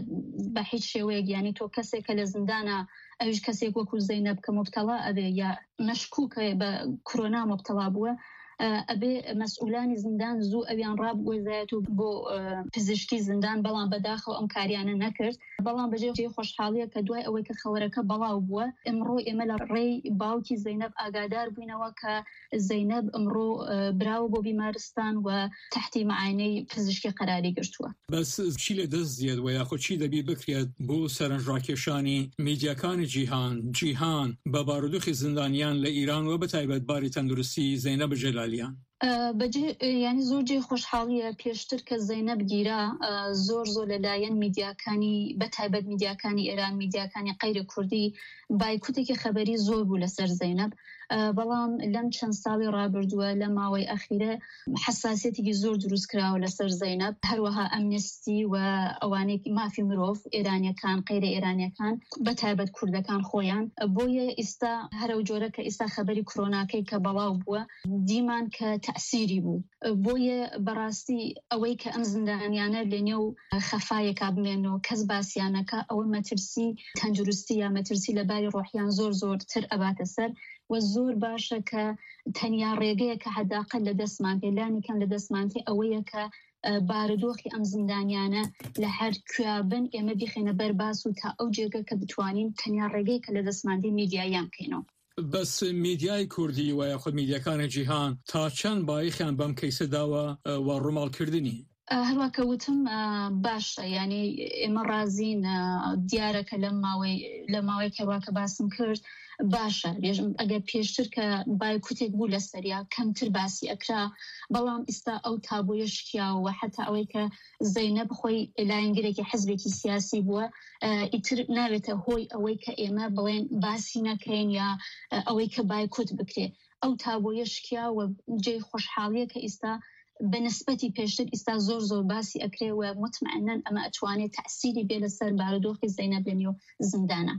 بە هیچ شێوەیەک، یعنی تۆ کەسێک کە لە زیندانە ئەویش کەسێک وەکو زەینەب کە مبتەڵا ئەبێ یا مەشکوکە بە کۆرۆنا مبتەڵا بووە، ئەبێ مەسئولانی زیندان زوو ئەویان ڕابگۆزایەت و بۆ پزیشکی زیندان، بەڵام بەداخەوە ئەم کاریانە نەکرد. بەڵام بەجێ خۆشحاڵیە کە دوای ئەوەی کە خەوەرەکە بەڵاو بووە، ئەمڕۆ ئێمە لە ڕێی باوکی زەینەب ئاگادار بووینەوە کە زەینەب ئەمڕۆ براوە بۆ بیمارستان و تحتی معاینەی پزیشکی قەراری گرتووە. بەس چی لە دەست دێت و یاخۆ چی دەبی بکرێت بۆ سەرنجڕاکێشانی میدیاکانی جیهان جیهان بە بارودۆخی زیندانیان لە ئیران و بەتایبەت باری تەندروستی زەینەب جەلالیان؟ بەجێ ینی زۆر جێ خۆشحاڵیە پێشتر کە زەینەب گیرا زۆر زۆر لەلایەن میدیاکانی بەتایبەت میدیاکانی ئێران، میدیاکانی قەیرە کوردی بایکوتێکی خەبەری زۆر بوو لەسەر زەینەب. بەڵام لەم چەند ساڵی ڕابردووە لە ماوەی ئەخیرە حساسیەتێکی زۆر دروست کراوە لەسەر زەینەب، هەروەها ئەمنستی و ئەوانێکی مافی مرۆڤ ئێرانیەکان، قەیرە ئێرانیەکان بەتایبەت کوردەکان خۆیان، بۆیە ئێستا هەرە جۆرە کە ئێستا خەبەری کۆرۆناکەی کە بەڵاو بووە دیمان کە تەسیری بوو، بۆیە بەڕاستی ئەوەی کە ئەم زیندانیانە لە نێو خەفایەکا بمێنەوە کەس باسییانەکە، ئەوە مەترسی تەندروستی یا مەترسی لەباری ڕۆحیان زۆر زۆرتر ئەباتە سەر، و زۆر باشە کە تەنیا ڕێگەیە کە حەداقل لە دەستمان پێلانیکەم لە دەستمانتی ئەوەیە کە بارودۆخی ئەم زیندانیانە لە هەر کوابن ئێمە بیخێنە بەرباس و تا ئەو جێگە کە بتوانین تەنیا ڕێگەیە کە لە دەستماندی میدیایان بکەینەوە. بەس میدیای کوردی و یاخود میدیاکانی جیهان تا چەند بایخیان بەم کەیسە داوە و ڕووماڵکردنی؟ هەروەکە وتم باشە، ینی ئێمە ڕازین دیارەکە لە ماوەی لە ماوەی کەواکە باسم کرد باشە، ئەگەر پێشتر کە بایکوتێک بوو لە سەریا کەمتر باسی ئەکرا، بەڵام ئێستا ئەو تابوویە شکیاوە حتا ئەوەی کە زەینەب خۆی لایەنگرێکی حزبێکی سیاسی بووە، ئیتر ناوێتە هۆی ئەوەی کە ئێمە بڵێن باسی نەکەین یا ئەوەی کە بایکوت بکرێ. ئەو تابوویە شکیاوە جێ خۆشحاڵیە کە ئێستا بەنسبەتی پێشتر ئێستا زۆر زۆر باسی ئەکرێ و مطمئنن ئەمە ئەتوانێت تەسیری بێ لەسەر بارودۆخی زەینەب لە نێو زیندانە.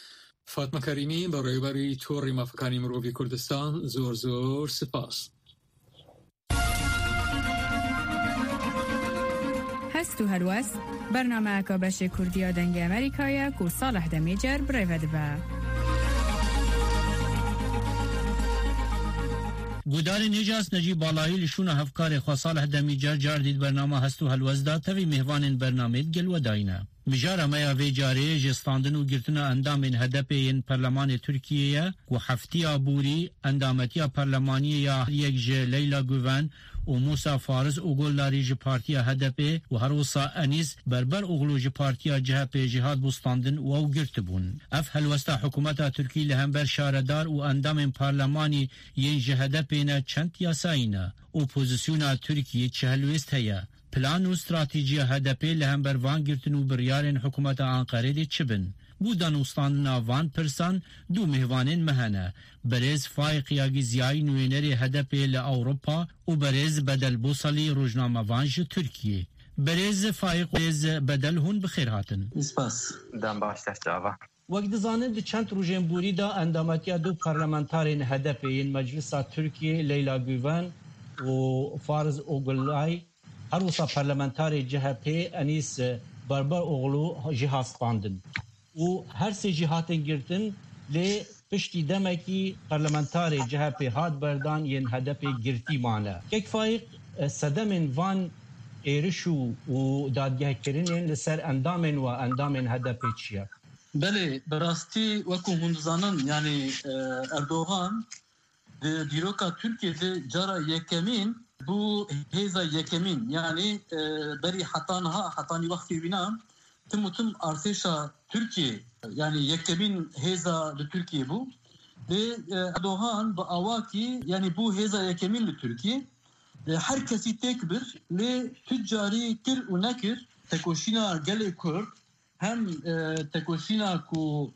فاتمە کەریمی بە ڕێوەبەری تۆڕی مافەکانی مرۆڤی کوردستان زۆر زۆر سپاس. هەست و هەلوەس بەرنامەیەکە بەشی کوردیە دەنگی ئەمریکایە و ساڵح دەمیجەر برێڤە دەبە. گوداری نجاس نجی بالایی لشون هفکار خواصالح دمیجر جاردید برنامه هستو هلوزدا تاوی مهوان برنامه گل و داینه. مجارة ما في جاري جستاندن وقرتنا اندامين هدفين برلمان تركيا وحفتيا بوري اندامتيا برلمانية يكج ليلى جوفان وموسى فارس وقول لاريج بارتيا هدفي وهروسا انيس بربر اغلوج بارتيا جهبي جهاد بوستاندن وقرتبون اف هلوستا حكومتا تركي لهمبر شاردار واندامين برلماني ينج هدفين چند ياساينا وپوزيسيونا تركيا چهلوست هيا پلان و استراتیجی هدفی لهمبر وان گرتن و بریارن حکومت آنقره دی چبن. بودن استاندنا وان پرسان دو مهوانین مهنه. برز فایقیاگی زیای نوینری هدفی لأوروپا و برز بدل بوصلی روزنامه وانج ترکیه. برز فایق برز بدل هون بخیر هاتن. اسپاس دم باشتش جاوا. وقت زانند چند روزن بوری دا اندامتیا دو پارلمانتارین هدفین مجلس ترکیه لیلا گوون و فارز اوگلای هروسا پارلمانتاری جهپی انیس بربر اغلو جهاز قاندن و هر سه جهاتن گرتن لی پشتی دمکی پارلمانتاری جهپی هاد بردان ین هدف گرتی مانه یک فایق صدمن وان ایرشو و دادگه کرنین لسر اندامن و اندامن هدف چیه؟ بله براستی وکو هندزانن یعنی اردوغان دیروکا ترکیه جارا یکمین bu heza yekemin yani e, beri hatanha hatani vakti bina tüm tüm artışa Türkiye yani yekemin heza de Türkiye bu ve Erdoğan bu avaki yani bu heza yekemin de Türkiye e, herkesi tekbir le tüccari kir u nekir tekoşina gele Kürt hem e, tekoşina ku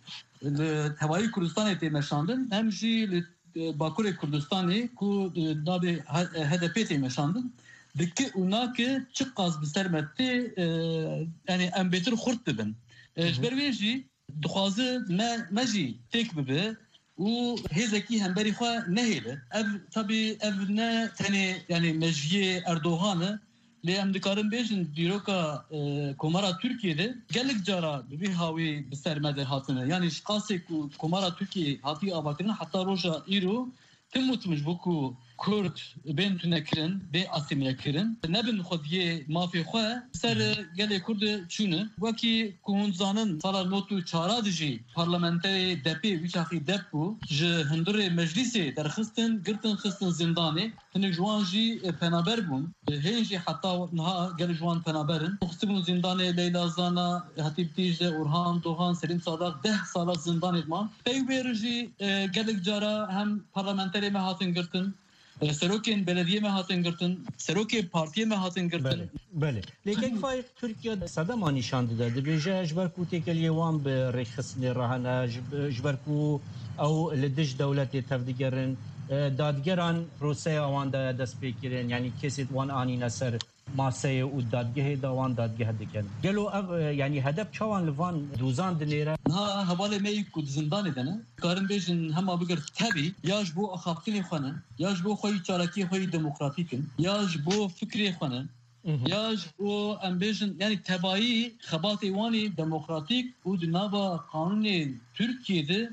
le Havai Kurdistan'e temeşandın hem ji le Bakur Kurdistan'ı ku nabe H D P temeşandın dikki unake çıkaz bisermette yani embetir xurt dibin jberveji dixwazı me meji tek bibe u hezeki hemberi xwe nehêle ev tabi ev ne tane yani mecliye Erdoğan'ı le em dikarin bêjin dîroka Komara Türkiye'de gelek cara bir havi bisermede hatine yani şqasê ku Komara Türkiye hatiye avakirin hatta roja îro tim mutmuş bu ku Kürt bên tunekirin bê asimiyekirin nebin xwediyê mafê xwe ser gelê Kurd çûne wekî ku hûn zanin sala notu çara dijî parlamenterê D P wîçaxî dep bû ji hundirê meclisê derxistin girtin xistin zindanê hinek ji wan jî penaber bûn hên jî heta niha gelê ji wan penaberin xistibûn zindanê Leyla Zana Hatîb Dîcle Orhan Doğan Selim Sadak deh sala zindanê man peyvêr jî gelek cara hem parlamenterê me hatin girtin Serokên belediye me hatin girtin, serokê partiye me hatin girtin. Bele. Lekin fayq Türkiye sadema nişandı da. Dibêje ji ber ku têkiliyê wan bi rêxistinê rahane, ji ber ku ew li dij dewletê tevdigerin, dadgeran proseya wan de dest pê kirin, yani kesê wan anîne ser maseyê û dadgehê de wan dadgeh dikin. Gelo ev yani hedef çawan li van dûzan dinêre. Ha hevalê me ku zindanê de ne? Karin bêjin hema bigir tevî ya ji bo axaftinê xwe ne, ya ji bo xweyî çalakiyê xweyî demokratîkin, ya ji bo fikrê xwe ne, ya ji bo em bêjin yani tebayî xebatê wanê demokratîk û di nava kanûnê Türkiye'de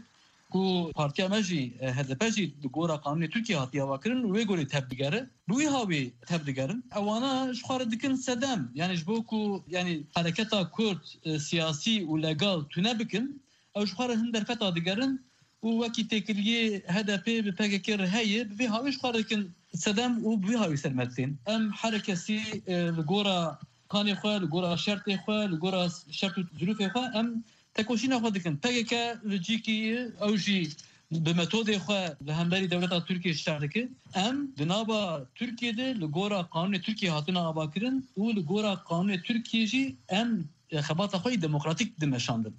ku partiya me jî H D P jî di gora kanûnê Türkiye hatiye avakirin wê gorê tevdigere bi wî havê tevdigerin ewana ji xwe re dikin sedem yani ji bo ku yani hereketa Kurd siyasî û legal tune bikin ew ji xwe re hin derfeta digerin û wekî têkiliyê H D P bi P K K re heye bi vê havê ji xwe re dikin sedem û bi wî havê sermetên em herekesî li gora kanê xwe li gora şertê xwe li gora şert û zülûfê xwe em tekoşîna xwe dikin P K K li Cîkiyê ew jî bi metodê xwe li hemberî dewleta Tirkiye şer dike em di nava Tirkiyeyê li gora kanûnê Tirkiye hatine avakirin û li gora kanûnê Tirkiye jî em xebata xwe demokratîk dimeşandin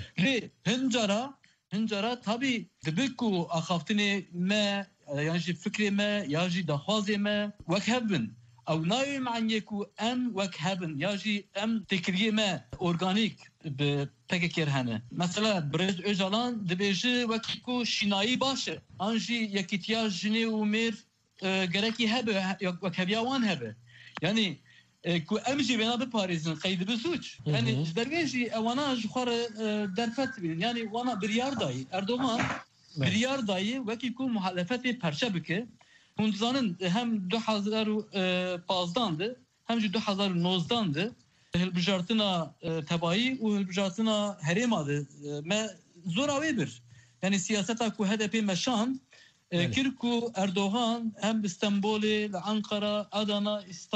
lê hin cara hin cara tabî dibe ku axaftinê me yan jî fikrê me ya jî daxwazê me wek hev bin ew nayê meanyê ku em wek hebin ya jî em têkiliyê me organîk bi P K K hene. Mesela Brez Öcalan dibêje wekî ku şînayî baş e an jî yekîtiya jinê û mêr gerekî hebe wek heviya wan hebe yani ku em jî vêna biparêzin qeyd bi suç yani ji dervê jî ewana ji xwe re derfet bînin yani wana biryar dayî Erdoğan biryar dayî wekî ku muhalefetê perçe bike hûn dizanin hem du hezar û panzdandı hem jî du hezar û nozdandı hilbijartina tebayî û hilbijartina herêma de me zora wê bir. Yani siyaseta ku H D P meşand Kirku Erdoğan hem İstanbul'e, Ankara, Adana,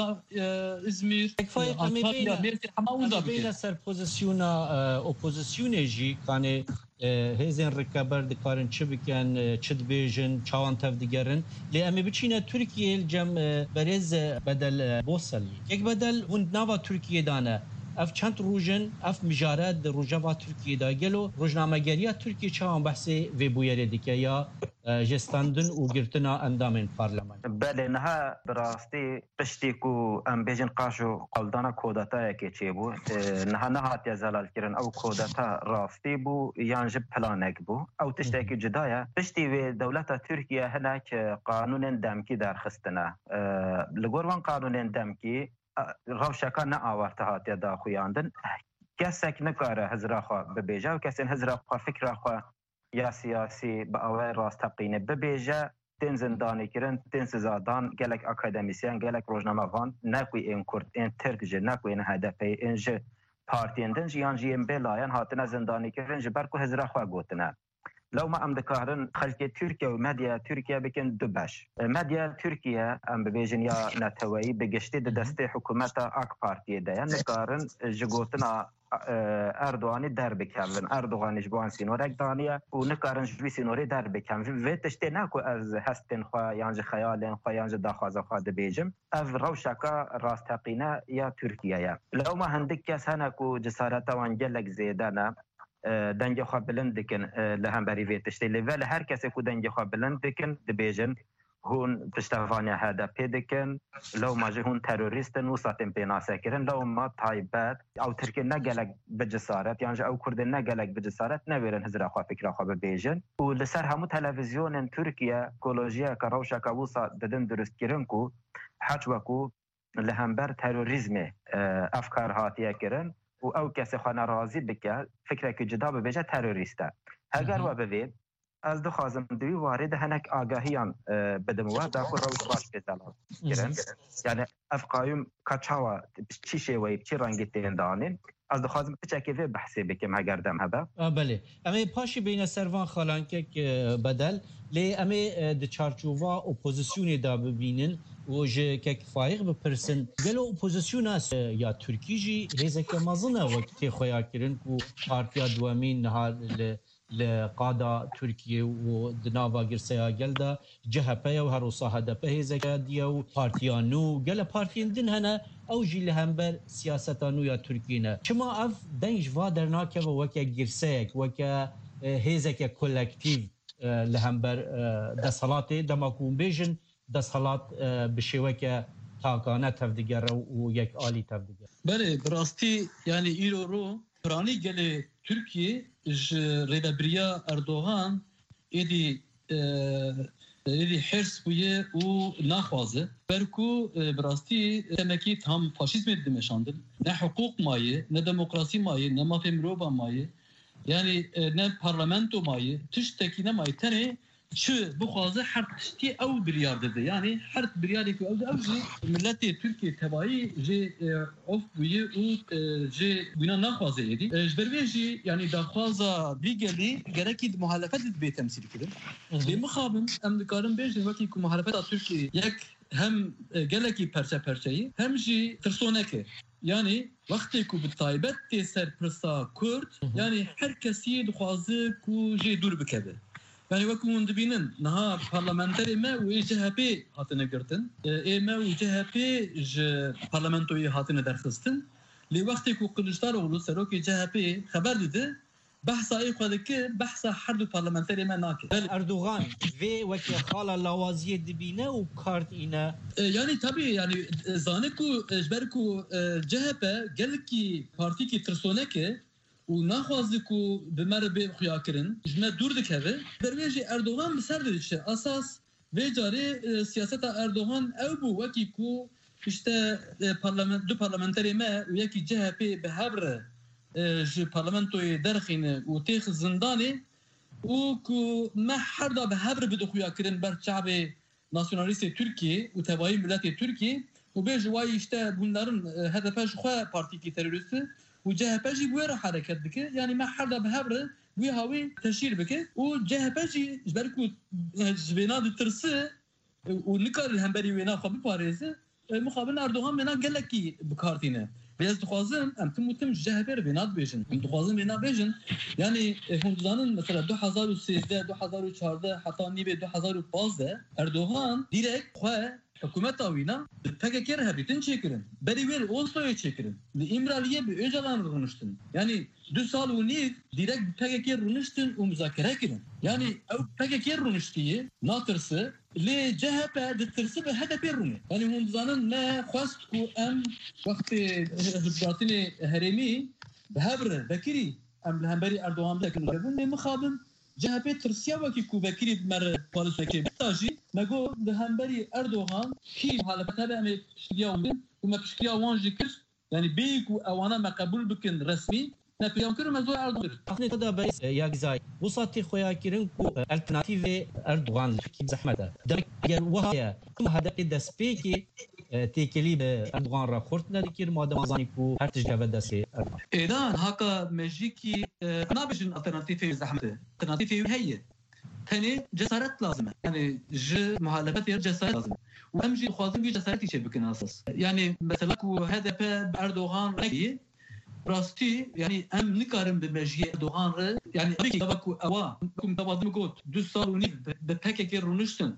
İzmir, Antalya, Mersin, Hamauza bine ser pozisyona opozisyonu jî kanê hêzên rikaber dikarin çi bikin, çi dibêjin, çawan tev digerin. Lê em ê biçîne Tirkiyeyê cem berêz bedel Boselî. Yek bedel hûn nava Tirkiyê dane. Ev çend rojin, ev mijaret di rojava Tirkiyê da gelo rojnamegeriya Tirkiye çawan behsê vê bûyerê dike ya jestandin û girtina endamên parleman. Belê niha bi rastî piştî ku em bêjin qaş û qaldana kodatayekê çêbû niha nehatiye zelalkirin ew kodata rastî bû yan ji planek bû ew tiştekî cuda ye. Piştî wê dewleta Tirkiye hinek qanûnên demkî derxistine. Li gor van qanûnên demkî rewşeka ne awarta hatiye daxuyandin. Kesek nikare hezra xwe bibêje û kesên hezra xwe fikra xwe ya siyasî bi awayê rastaqînê bibêje tên zindanê kirin, tên sizadan gelek akademisyen, gelek rojnamevan nekû ên Kurd, ên Tirk ji nekû ên H D P, ên ji partiyên din ji yan jî ên bêlayan hatine zindanê kirin ji ber ku hezra xwe gotine. لو ما ام دكارن خلق تركيا وميديا تركيا بكن دبش ميديا تركيا ام ببيجن يا نتوي بقشتي دستي حكومتا اك بارتي ده يعني دكارن جوتنا اردوغاني در بكامل اردوغاني جبوان سينورك دانيا ونكارن جوي سينوري در بكامل وتشتي ناكو از هستن خو يانج خيالن خو يانج داخازا خو دبيجم اف روشكا راستقينا يا تركيا يا لو ما هندك كاس هناكو جسارتا وانجلك زيدانا دنگ خو بلند دکن لهمبری وی تشتی لول هر کسی کو دنگ خو بلند دکن دبیجن هون پشتوانیا هدا پدکن لو ما جهون تروریستن و ساتن پیناسه کرن لو ما تایبات او ترکی نگلک بجسارت یعنی او کرد نگلک بجسارت نویرن هزرا خو فکر خو ببیجن و لسر همو تلویزیون ترکیه اکولوژیا کروشا کوسا ددن درست کرن کو حج وکو لهمبر تروریسم افکار هاتیه کرن و او کسی خو ناراضی بکه فکر که جدا ببیجه تروریسته اگر و ببید از دو خازم دوی وارد هنک آگاهیان بدم و دا خو روش باش بزلال کرن یعنی اف قایم کچاوا چی شوی چی رنگی تین دانین از دو خازم چکی و بحثی بکم اگر دم هبه بله اما پاشی بین سروان خالان که بدل لی اما د چارچوبا اپوزیسیونی دا ببینن و جه که فایق بپرسن گلو اپوزیسیون است یا ترکی جی هزه که مزنه وقتی خویا کرن کو پارتیا دوامین نها لقادا ترکیه و دناوا گرسیا گلدا جهپه و هر وصا هدپه هزه که دیا و پارتیانو گل پارتیان دن هنه او جی لهمبر سیاستانو یا ترکینه چما اف دنج و درناکه و وکه گرسیک وکه هزه که کلکتیو لهمبر دسالاته دماکون بیجن دسالات بشوکه تاکانه تفدیگر و یک آلی تفدیگر بله براستی یعنی ایرو رو پرانی گله ترکیه ج ریبریا اردوغان ایدی ایدی حرس بویه و نخوازه برکو براستی تمکی tam faşizm edilmişandır ne hukuk mayı ne demokrasi mayı ne mafemroba mayı yani ne parlamento mayı tişteki ne mayı tane çı bu xazı her tişti ev biryar dedi yani her biryar ki ev ev milleti Türkiye tebayi je of buye u je buna naxazı yedi jberveji yani da xaza digeli gerekli muhalefet be temsil kidin be mixabim em dikarim bejin vaki ku muhalefet Türkiye yak hem geleki perçe perçeyi hem ji tırsoneke yani vakti ku bi taybet te serpresa Kurd yani herkesi dixazı ku je dur bikebe yani وكون دبينن نها parlamenter ما و C H P hatine girtin e ma و C H P j parlamentoyu hatine derxistin li vaqti ku Kılıçdaroğlu seroki C H P haber dedi bahsa ay qadaki bahsa hardu parlamenter ma nakı Erdoğan ve vaki xala lawaziye dibine u kart ina yani tabii yani zaneku jberku C H P gelki parti ki trsoneke و نخوازی کو به مر به خویا کرن جمع دور دکه برویجی اردوغان بسر دیشه اساس و جاری سیاست اردوغان او بو وکی کو işte parlament دو parlamenteri ما و یکی C H P به هبر ج parlamentoy درخینه و تیخ زندانی و کو ما هر دا به هبر بدو خویا کرن بر شعب ناسیونالیست ترکیه و تبایی ملت ترکیه و بيج واي işte bunların H D P xwe partiyekî terörist û C H P jî wêre hareket dike yani me herda bihebre wî hawî teşhîr bike û C H P jî ji ber ku ji vêna ditirsi û nikare hemberî wêna xwe biparêze mixabin Erdogan wêna gelekî bikartîne. Beyaz dixwazim em tim û tim ji C H P re vêna dibêjin. Em dixwazin vêna bêjin yani hûn dizanin mesela du hezar û sêzdeh du hezar û çardeh heta nîvê du hezar û pazdeh Erdogan direkt xwe hikûmeta wî ne bi P K K re hevîtin çêkirin. Berî wê Oslo'ya çêkirin. Li İmraliyê bi Öcalan rûniştin. Yani du sal û nîv direkt bi P K K rûniştin û muzakere kirin. Yani ew P K K rûniştiye natirsi lê C H P ditirsi bi H D P rûne. Yani hûn dizanin ne xwest ku em wextê hilbijartinê herêmî bi hev re vekirî em li hemberî Erdogan bikin rebûn lê mixabin C H P tirsiya wekî ku vekirî mer polîsekê bita jî me got li hemberî Erdogan kî halebete be em ê piştgiya wan bin û me piştgiya wan jî kir yani bêyî ku ewana me qebûl bikin resmî ne piyan kir me zor Erdogan kir. Aslında da beys ya gizay. Bu saati xoya kirin ku alternatife Erdogan ki zahmete. Demek eğer wahaya ku hedefê destpêkê têkelî bi Erdogan re xort nedikir madem azanî ku her tijgeve destê Erdogan. Êdan haka mejîkî nabêjin alternatîfê zehmete. Alternatîfê heye. Tenê cesaret lazım. Yani ji muhalefetê cesaret lazım. û em jî dixwazin wî cesaretî çê bikin asas. Yani mesela ku H D P Erdogan rekî rastî yani em nikarin bi mejiyê Erdogan re yani tabii ki ku ewa kum tavazım got du sal û nîv bi P K K rûniştin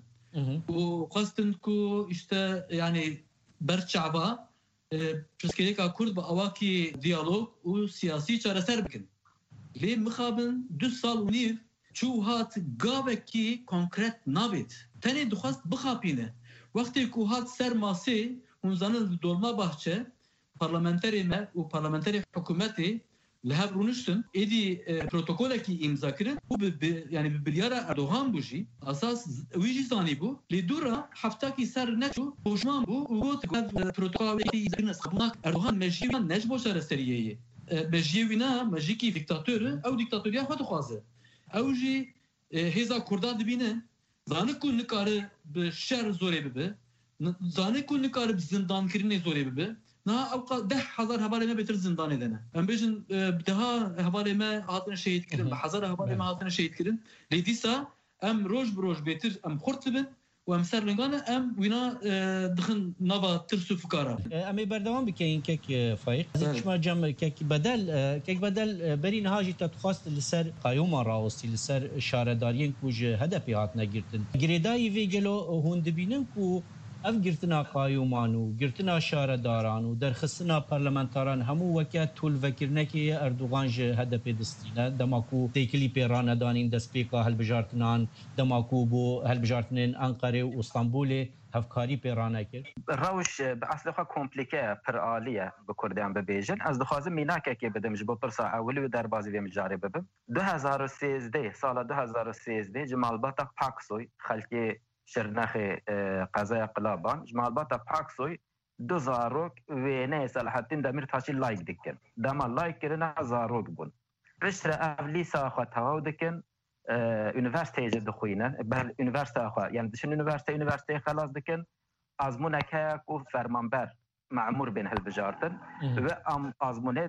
û xwestin ku işte yani berçava pirsgirêka Kurd bi awakî diyalog û siyasî çareser bikin. Lê mixabin du sal û nîv çû hat gavekî konkret nabêt. Tenê dixwast bixapîne. Wextê ku hat ser masê hûn zanin li Dolmabahçe parlamenterê me û parlamenterê hikûmetê li hev rûniştin êdî protokolekî imza kirin û yani bi biryara Erdogan bû jî asas wî jî zanî bû lê dûra heftakî ser neçû hojman bû û got protokolekî imza kirin esqebûna Erdogan mejiyê wî ne ji bo şareseriyê mejiyê wî ne mejîkî dîktatör ew dîktatoriya xwe dixwaze ew jî hêza Kurda dibîne zanik ku nikare bi şer zorê bibe zanik ku nikare bi zindankirinê zorê bibe na ew deh hezar hevalê me bêtir zindanê de ne. Em bêjin daha hevalê me hatine şehîd kirin bi hezar hevalê me hatine şehîd kirin lê dîsa em roj bi roj bêtir em xurt dibin û em ser lingane em wîna dixin nava tirs û fikara. Em ê berdewam bikin kek Faik. Ez çima cem kek bedel kek bedel berî niha jî te dixwast li ser qayûma rawestî li ser şaredariyên ku ji H D P hatine girtin. Girêdayî vê gelo hûn dibînin ku ev girtina qayûman û girtina şaredaran û derxistina parlamentaran hemû weke tûlvekirnekê Erdogan ji H D P distîne dema ku têkilî pêrane danîn destpêka hilbijartinan dema ku bo hilbijartinên Enqerê û Stenbolê hevkarî pêrane kir. Rewş bi eslê xwe komplîke pir aliye bi Kurdiyan bibêjin. Ez dixwazim mînakekê bidim ji bo pirsa ewilî û derbasî vê mijarê bibim. du hezar û sêzdeh sala du hezar û sêzdeh ji malbata Paksoy xelkê Şirnexê qezaya Qilaban ji malbata Paksoy du zarok wêneyê Selahattin Demirtaşî layk dikin. Dema layk kirina zarok bûn. Piştre ev lîsa xwe tewaw dikin üniversiteyê jî dixwînin. Bel üniversiteya xwe yani dişin üniversite üniversiteyê xelas dikin. Azmûnek heye ku fermanber memûr bên hilbijartin ve azmûnê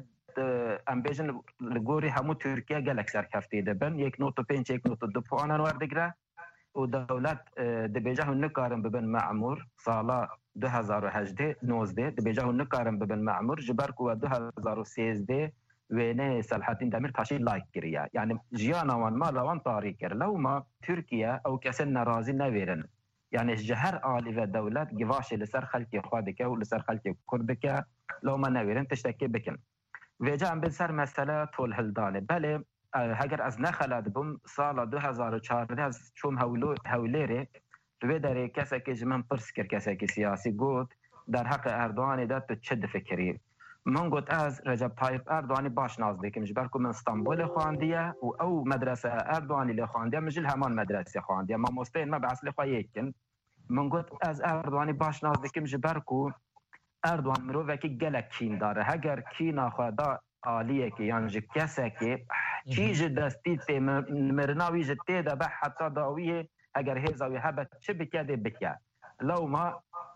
em bêjin li gorî hemû Tirkiye gelek serkeftî dibin. Yek nokta pênc yek nokta du puanan werdigre. û dewlet dibêje hûn nikarin bibin memûr sala du hezar û hejdeh nozdeh dibêje hûn nikarin bibin memûr ji ber ku we du hezar û sêzdeh wêneyê Selahattin Demirtaşî layk kiriye. Yani jiyana wan mala wan tarî kir. Lewma Tirkiye ew kesên nerazî nevêrin. Yani ji her alî ve dewlet givaşê li ser xelkê xwe dike û li ser xelkê Kurd dike lewma nevêrin tiştekê bikin. Vêce em bin ser mesele tolhildanê. Belê heger ez nexela dibim sala du hezar û çardeh ez çûm Hewlêrê li vê derê kesekê ji min pirs kir kesekî siyasî got derheqê Erdoganê de tu çi difikirî? Min got ez Recep Tayyip Erdoganî baş naz dikim ji ber ku min Stenbolê xwandiye û ew medrese Erdoganî lê xwandiye min jî li heman medresê xwandiye mamosteyên me bi eslê xwe yêkin. Min got ez Erdoganî baş naz dikim ji ber ku Erdogan mirovekî gelek kîndar e. Heger kîna xwe da aliyekî yan ji kesekê çî ji destî tê mirina wî ji tê de be heta dawiyê eger hêza wî hebe çi bike dê bike. Lewma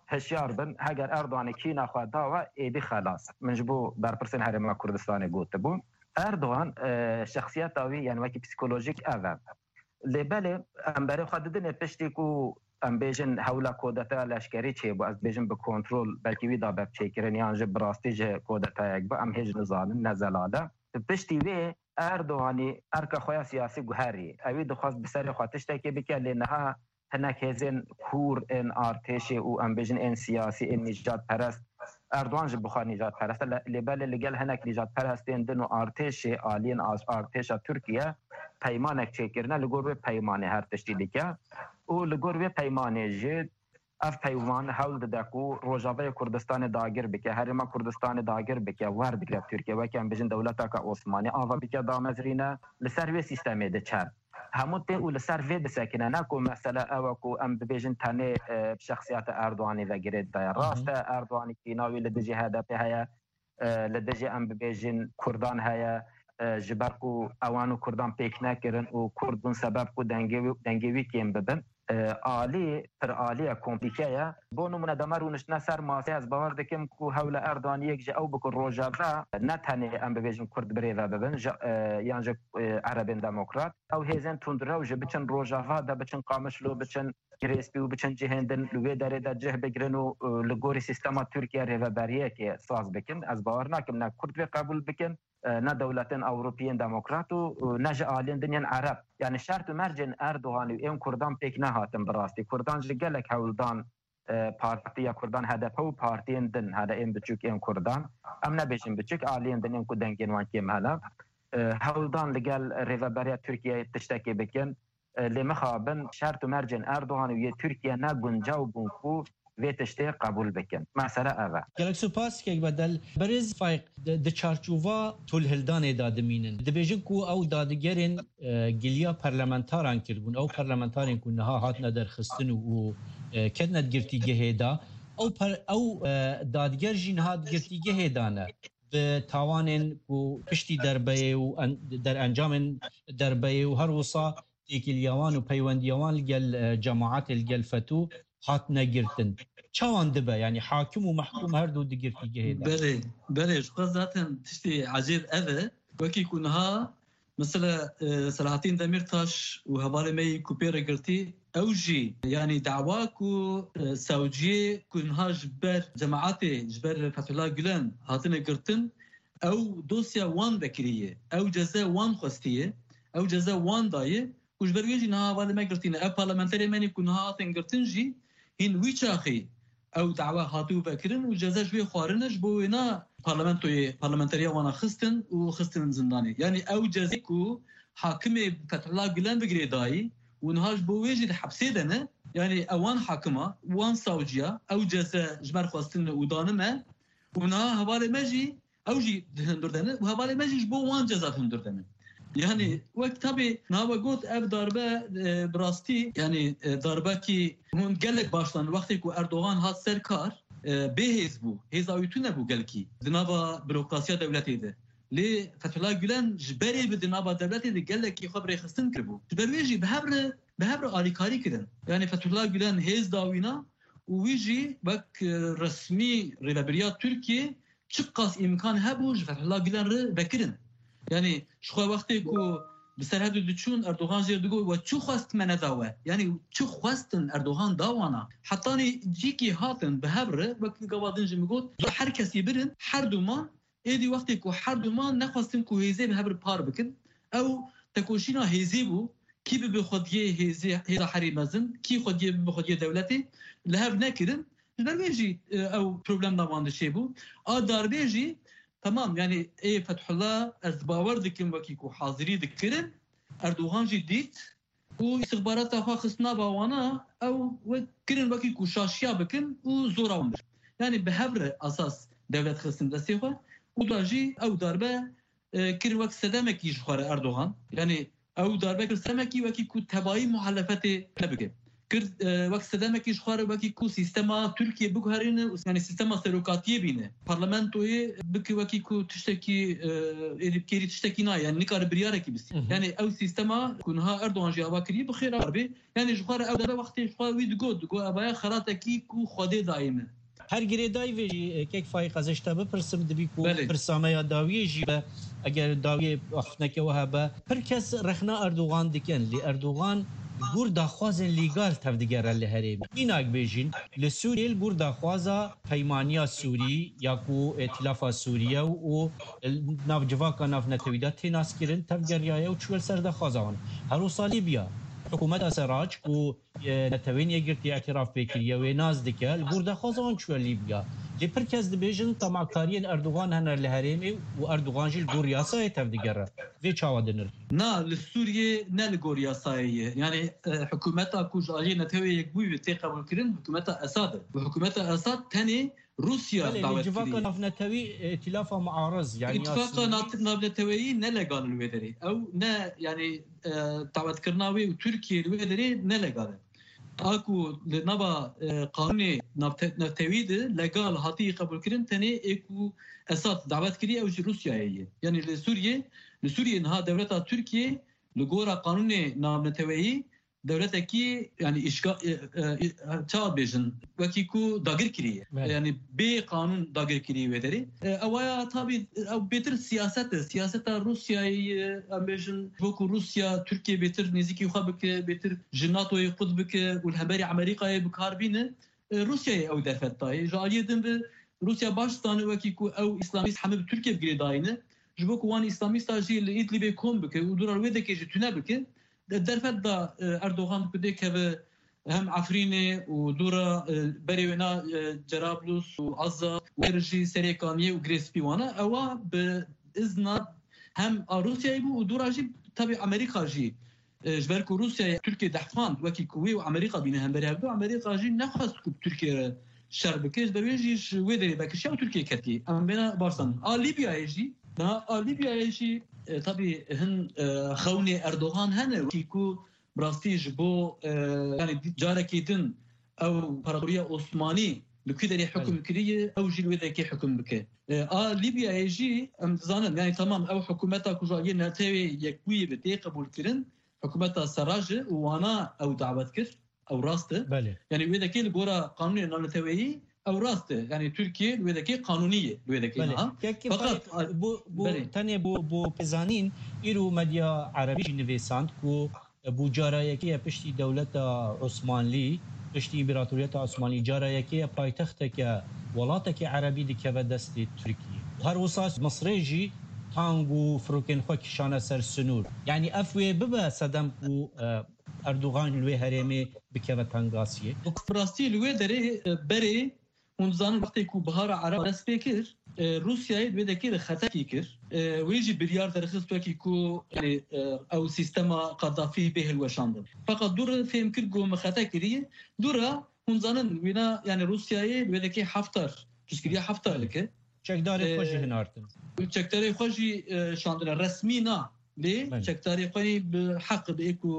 هشیار بن هەگەر ئەردوانی کی ناخواداوە ئێدی خلاص منج بۆ بەرپرسین هەرێما کوردستانی گوتە بوون ئەردوان شخصیەتاوی یان وەکی پسیکۆلۆژیک ئەڤە لێبەلێ ئەمبەرێ خوا ددنێ پشتێک و ئەم بێژن هەولا کۆدەتا لەشکری چێ بۆ ئەس بێژن بە کۆنترۆل بەلکیویدا بەرچێکردن یانژە بڕاستی ژە کۆدەتایەک بە ئەم هێژ نزانن نەزەلادە پشتی وێ ئەردوانی ئەرکە خۆیان سیاسی گوهری ئەوی دخواست بسەری خوا تشتێکی بکە لێنەها هەنەک هێزن کوور ئێن ئارتێشێ و ئەم بێژن ئێن سیاسی ئێن نیژاد پەرست ئەردوان ژ بخوا نیژاد پەرستە لێبەلێ لەگەل هەنەک نیژاد پەرستێن دن و ئارتێشێ ئالین ئارتێشە تورکیە پەیمانێک چێکردنە لەگۆر وێ پەیمانێ هەر تشتی دیکە و لەگۆر وێ پەیمانێژێ ئەف پەیمان هەول دەدەک و ڕۆژاوای کوردستانی داگیر بکە هەرێما کوردستانی داگیر بکە وەر بگرێت تورکیە وەکیان بژن دەوڵەتەکە ئۆسمانی ئاوا بکە دامەزرینە لەسەر وێ سیستەمێ دەچەر هەموو تێ و لەسەر وێ بسەکنە ناکو مەسەلە ئەوەکو ئەم ببێژن تەنێ شخصیاتە ئەردوانی لەگرێت دایە ڕاستە ئەردوانی کیناوی لە دژی هەدەپێ هەیە لە دژی ئەم ببێژن کوردان هەیە جبرق و ئەوان و کوردان پێک نەکردن و کوردبوون سەبەب و دەنگێوی کێم ببن ئالی پر ئالیە کۆمپلیکەیە بۆ نمونە دەمە ڕوونشتنە سەر ماسی ئەس باوەڕ دەکەم و هەولە ئەردوانیەک ژە ئەو بکن ڕۆژاوە نەتەنێ ئەم ببێژن کورد برێڤە ببن یانژە عەرەبێن دەمۆکرات ئەو هێزن توندرە و ژە بچن ڕۆژاوا دە بچن قامشلۆ بچن گرێسپی و بچن جهێندن لوێ دەرێدا جه بگرن و لە گۆری سیستەما تورکیا رێڤەبەریەکێ ساز بکن ئەس باوەڕ ناکەم نە کورد وێ قبول بکن نه دولتن ئەوروپیین دموکرات و نەژ ئالین دنیان عرب یعنی شرط و مەرجن ئەردوغانی و ئێم کوردان پێک نەهاتن بڕاستی کوردان ژ گەلێک هەوڵدان پارتیا کوردان هەدەپە و پارتیین دن هەدە ئێم بچووک ئێم کوردان ئەم نەبێژین بچووک ئالین دنیان کو دەنگێن وان کێم هەلە هەوڵدان لەگەل ڕێڤەبەریە تورکیە تشتێکی بکەن لێ مەخابن شرط و مەرجن ئەردوغان و یە تورکیا نەگونجاو بوون و وێ تشتێ قبول بکەن مەسەلە ئەوە gelek supasek bedel berêz fayq di çarçûva tolhildanê da dimînin dibêjin ku ew dadigerên giliya parlamentaran kirbûn ew parlamentarên ku niha hatine derxistin û ketine girtîgehê da ew dadiger jî niha girtîgehê dane bi tawanên ku piştî derbeyê û derencamên derbeyê û her wisa têkiliyawan û peywendiyawan li gel cemaatê li gel fetû hatine girtin çawan dibe yani hakim û mehkum her du digirtîgehê de belê belê xwe zaten tiştê ecêb ev e wekî ku niha mesela Selahattin Demirtaş û hevalê me ku pêre girtî ew jî yani dawa ku sewciyê ku niha ji ber cemaatê ji ber Fethullah Gülen hatine girtin ew dosya wan vekiriye ew ceze wan xwestiye ew ceze wan daye û ji ber wê jî niha hevalê me girtîne ev parlamenterê menî ku niha hatin girtin jî هین وی چاخی او دعوا هاتو بکرن و جزا جوی خوارنش بو اینا پارلمنتوی پارلمنتریا وانا خستن و خستن زندانی یعنی او جزا کو حاکم فتحالله گلن بگیری دایی و نهاش بو ویجی حبسی دنه یعنی اوان حاکمه وان ساوجیا او جزا جمر خواستن و دانمه و نها حوالی مجی او جی هندردنه و حوالی مجی بو وان جزا هندردنه yani وقت tabi nava got ev darbe brasti yani darbe ki hun gelek başlan vakti ku Erdoğan hat serkar behez bu hezayutune bu gelki dinava bürokrasiya devletiydi li Fethullah Gülen jberi bi dinava devletiydi gelek ki xabre xistin kirbu jberweji behavre behavre alikari kirin yani Fethullah Gülen hez davina u wiji bak resmi revaberiya Türkiye çıkkas imkan hebu Fethullah Gülen re bekirin yani şu vakti ku بسرهدو دچون اردوغان زیر دگو و چو خواست من داوه یعنی چو خواستن اردوغان داوانا حتانی جیکی هاتن به هبره وقتی گوادن جی میگوت هر کسی برن هر دومان ایدی وقتی کو هر دومان نخواستن کو هیزه به هبر پار بکن او تکوشینا هیزه بو کی به خودیه هیزه هیزه حریمزن کی خودیه به خودیه دولتی لهب نکردن درویجی او پروبلم داوانده شی بو ا داربیجی tamam yani ey Fethullah ez bawer dikim wekî ku hazirî dikirin Erdoğan jî dît û istihbarata xwe xistna bawana ew we kirin wekî ku şaşiya bikin û zora wan bir yani bi hevre asas devlet xistin destê xwe û da jî ew darbe kir wek sedemekî ji xwe re Erdoğan yani ew darbe kir sedemekî wekî ku tebayî muhalefetê nebike کرد وەک سەدەمێکیش خوارە وەکی کو سیستەما تورکیە بگوهرێنە ینی سیستەما سەرۆکاتیە بینە پارلەمانتۆیە بکە وەکی کو تشتێکی ئێریبکێری تشتێکی نایە یعنی نیکارە بریارێکی بسی یعنی ئەو سیستەما کونها ئەردوغان ژی ئاواکردی بخێرا بێ یعنی ji خوارە ئەو دەبە وەختێ ji خوارە وی دگۆ دگۆ ئەبایە خەراتێکی کو خودێ دایمە هەر گرێدای وێژی کێک فای قەزەشتە بپرسم دەبی و پرسامەیە داویێژی بە ئەگەر داویێ ئەخنەکەەوە هەبە پر کەس رەخنا ئەردوغان دکەن لێ ئەردوغان گور داخوازن لیگال تەفدگەرە لە هەرێمی ئیناک بێژین لە سووریل گور داخوازە پەیمانیا سووری یاکو ئێتلافا سووریە و ناوجڤاکە ناونەتەویدا تێناسکردن تەفگەریایە و چوەل سەردەخوازەوان هەرو سالی بیا حکوومەت ئەسەراج و نەتەوێن یەکگرتی ئەتیراف پێکردیە وێ ناز دکە گور داخوازەوان چوە لیبیا لێ پر کەس دەبێژن تەماکاریên ئەردوغان هەنەر لە هەرێمی و ئەردوغانژی گۆر یاسایە تەفدگەرە vê çawa dinir نا li Sûriyê ne li gor yasayê yani hikûmeta ku ji aliyê netewê yekbûyî ve tê qebûlkirin hikûmeta Esad e hikûmeta Esad tenê Rusya davet kiriye navnetewî îtilâfa muarız yani îtifaka navnetewî ne legal li wê derê ew ne yani davetkirina wê û Tirkiye li wê derê ne legal e Aku li nava qanûnê navtewî de legal hatiyê qebûlkirin tenê ê ku Esad davet kiriye ew ji Rusyayê ye yani li Sûriyê li Sûriyê niha dewleta Tirkiye li gora qanûnê navnetewî devletekî yani işgal çawa bêjin wekî ku dagir kiriye yani bê qanûn dagir kiriye wê derê ewaya tabî ew bêtir siyaset e siyaseta Rusyayê em bêjin ku Rusya Tirkiye bêtir nêzîkî xwe bike bêtir ji NATOyê qut bike û hemberî Amerîkayê bikarbîne Rusyayê ew derfet dayê ji aliyê din bi Rusya baş stanî wekî ku ew îslamîst heme bi Tirkiye bigirê dayîne ji bo ku wan îslamîsta jî li Îdlibê kom bike û dûra wê dekê jî tune bike derfet da Erdoğan kudekeve hem Afrinê û dûra berê wêna Cerablus û Azza wer jî serêkaniye û girêspî wana ewa bi izna hem a Rusyayê bû û dûra jî tabii Amerîka jî ji ber ku Rusyayê Tirkiye dehfand wekî ku wê û Amerîka bîne hemberî hev Amerîka jî nexwest ku Tirkiye re şer bike ji ber wê jî ji wê derê vekişiya û Tirkiye ketî em bêne barsan a Libyayê jî a Libyayê jî tabii hin xewnê Erdoğan hene ki ku rastî ji bo yani carekê din ew Paragoriya Osmanî li ku derê hukm kiriye ew jî wê dekê hukm bike a Libyayê jî em dizanin yani tamam ew hikûmeta ku aliyê netewê yekbûyî bi tê qebûlkirin hikûmeta Serraj û wana ew davet kir ew rast e yani wê dekê li gora qanûnê neteweyî ew rast e yani Tirkiye wê dekê qanûnî ye wê dekê fakat bu bu tenê bu bu pêzanîn îro medya erebî jî nivêsand ku bu carayekiye piştî dewleta Osmanlî piştî împaratoriyeta Osmanlî carayekiye paytexteke welatekî erebî dikeve destê Tirkiye her wisa Misrê jî tang û firokên xwe kişane ser sinûr yani ev wê bibe sedem ku Erdoğan li wê herêmê bikeve tengasiyê rastî li wê derê berê hûn zanin wextê ku bihara Ereb dest pê kir Rusyayê wê dekê li xetekî kir wê jî biryar derxist wekî ku yani ew sîstema Qedafî bê hilweşandin feqet dûr fêm kir ku me xetek kiriye dûra hûn zanin wêna yani Rusyayê wê dekê Haftar piştgiriya Haftar dike çekdarê xwe jî hinartin çekdarê xwe jî şandine resmî na lê çekdarê xwe bi heq bê ku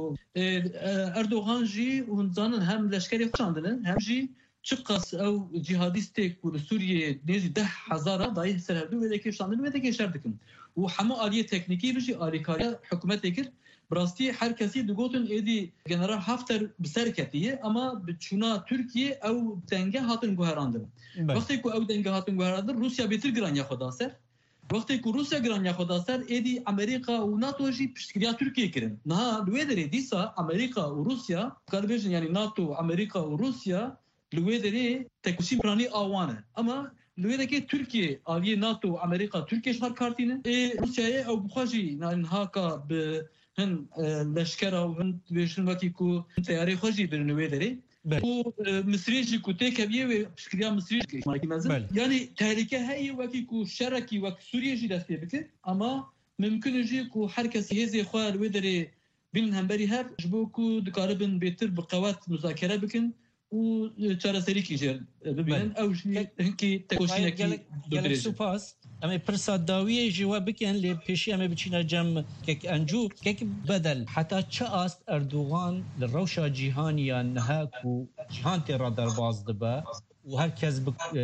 Erdoğan jî hûn zanin hem leşkerê xwe şandine hem jî çıqas ew cihadîstê ku li Sûriyê nêzî deh hezara dayê serhevdû wê dekê şandin wê dekê şer dikin û hemû aliyê teknîkî bi jî alîkariya hikûmetê kir bi rastî her kesî digotin êdî General Haftar bi ser ketiye ama bi çûna Tirkiye ew denge hatin guherandin wextê ku ew denge hatin guherandin Rusya bêtir giraniya xwe da ser wextê ku Rusya giraniya xwe da ser êdî Amerîka û NATO jî piştgiriya Tirkiye kirin niha li wê derê dîsa Amerîka û Rusya dikarbêjin yani NATO Amerîka û Rusya li wê derê tekuşî piranî awan e ama li wê dekê Tirkiye aliyê NATO Amerîka Tirkiye ji kartîne ê Rusyayê ew bixwe jî haka bi hin leşkera û hin dibêjin wekî ku teyarê xwe jî birin li wê derê û Misrî jî ku tê keviye wê piştgiriya Misrî mezin yani tehlike heye wekî ku şerekî wek Sûriye jî dest pê bike ama mümkün e jî ku her kesî hêzê xwe li wê derê bînin hemberî hev ji bo ku dikaribin bêtir bi qewet muzakere bikin û çareserî kîjê bibînin ew jî hinkî tekoşînekî gelek spas اما پرسا داویه جواب بکن لی پیشی اما بچینا جم که انجو که بدل حتی چه است اردوغان لروشا جیهانیا نه کو جهان تر در باز دبا و هر کس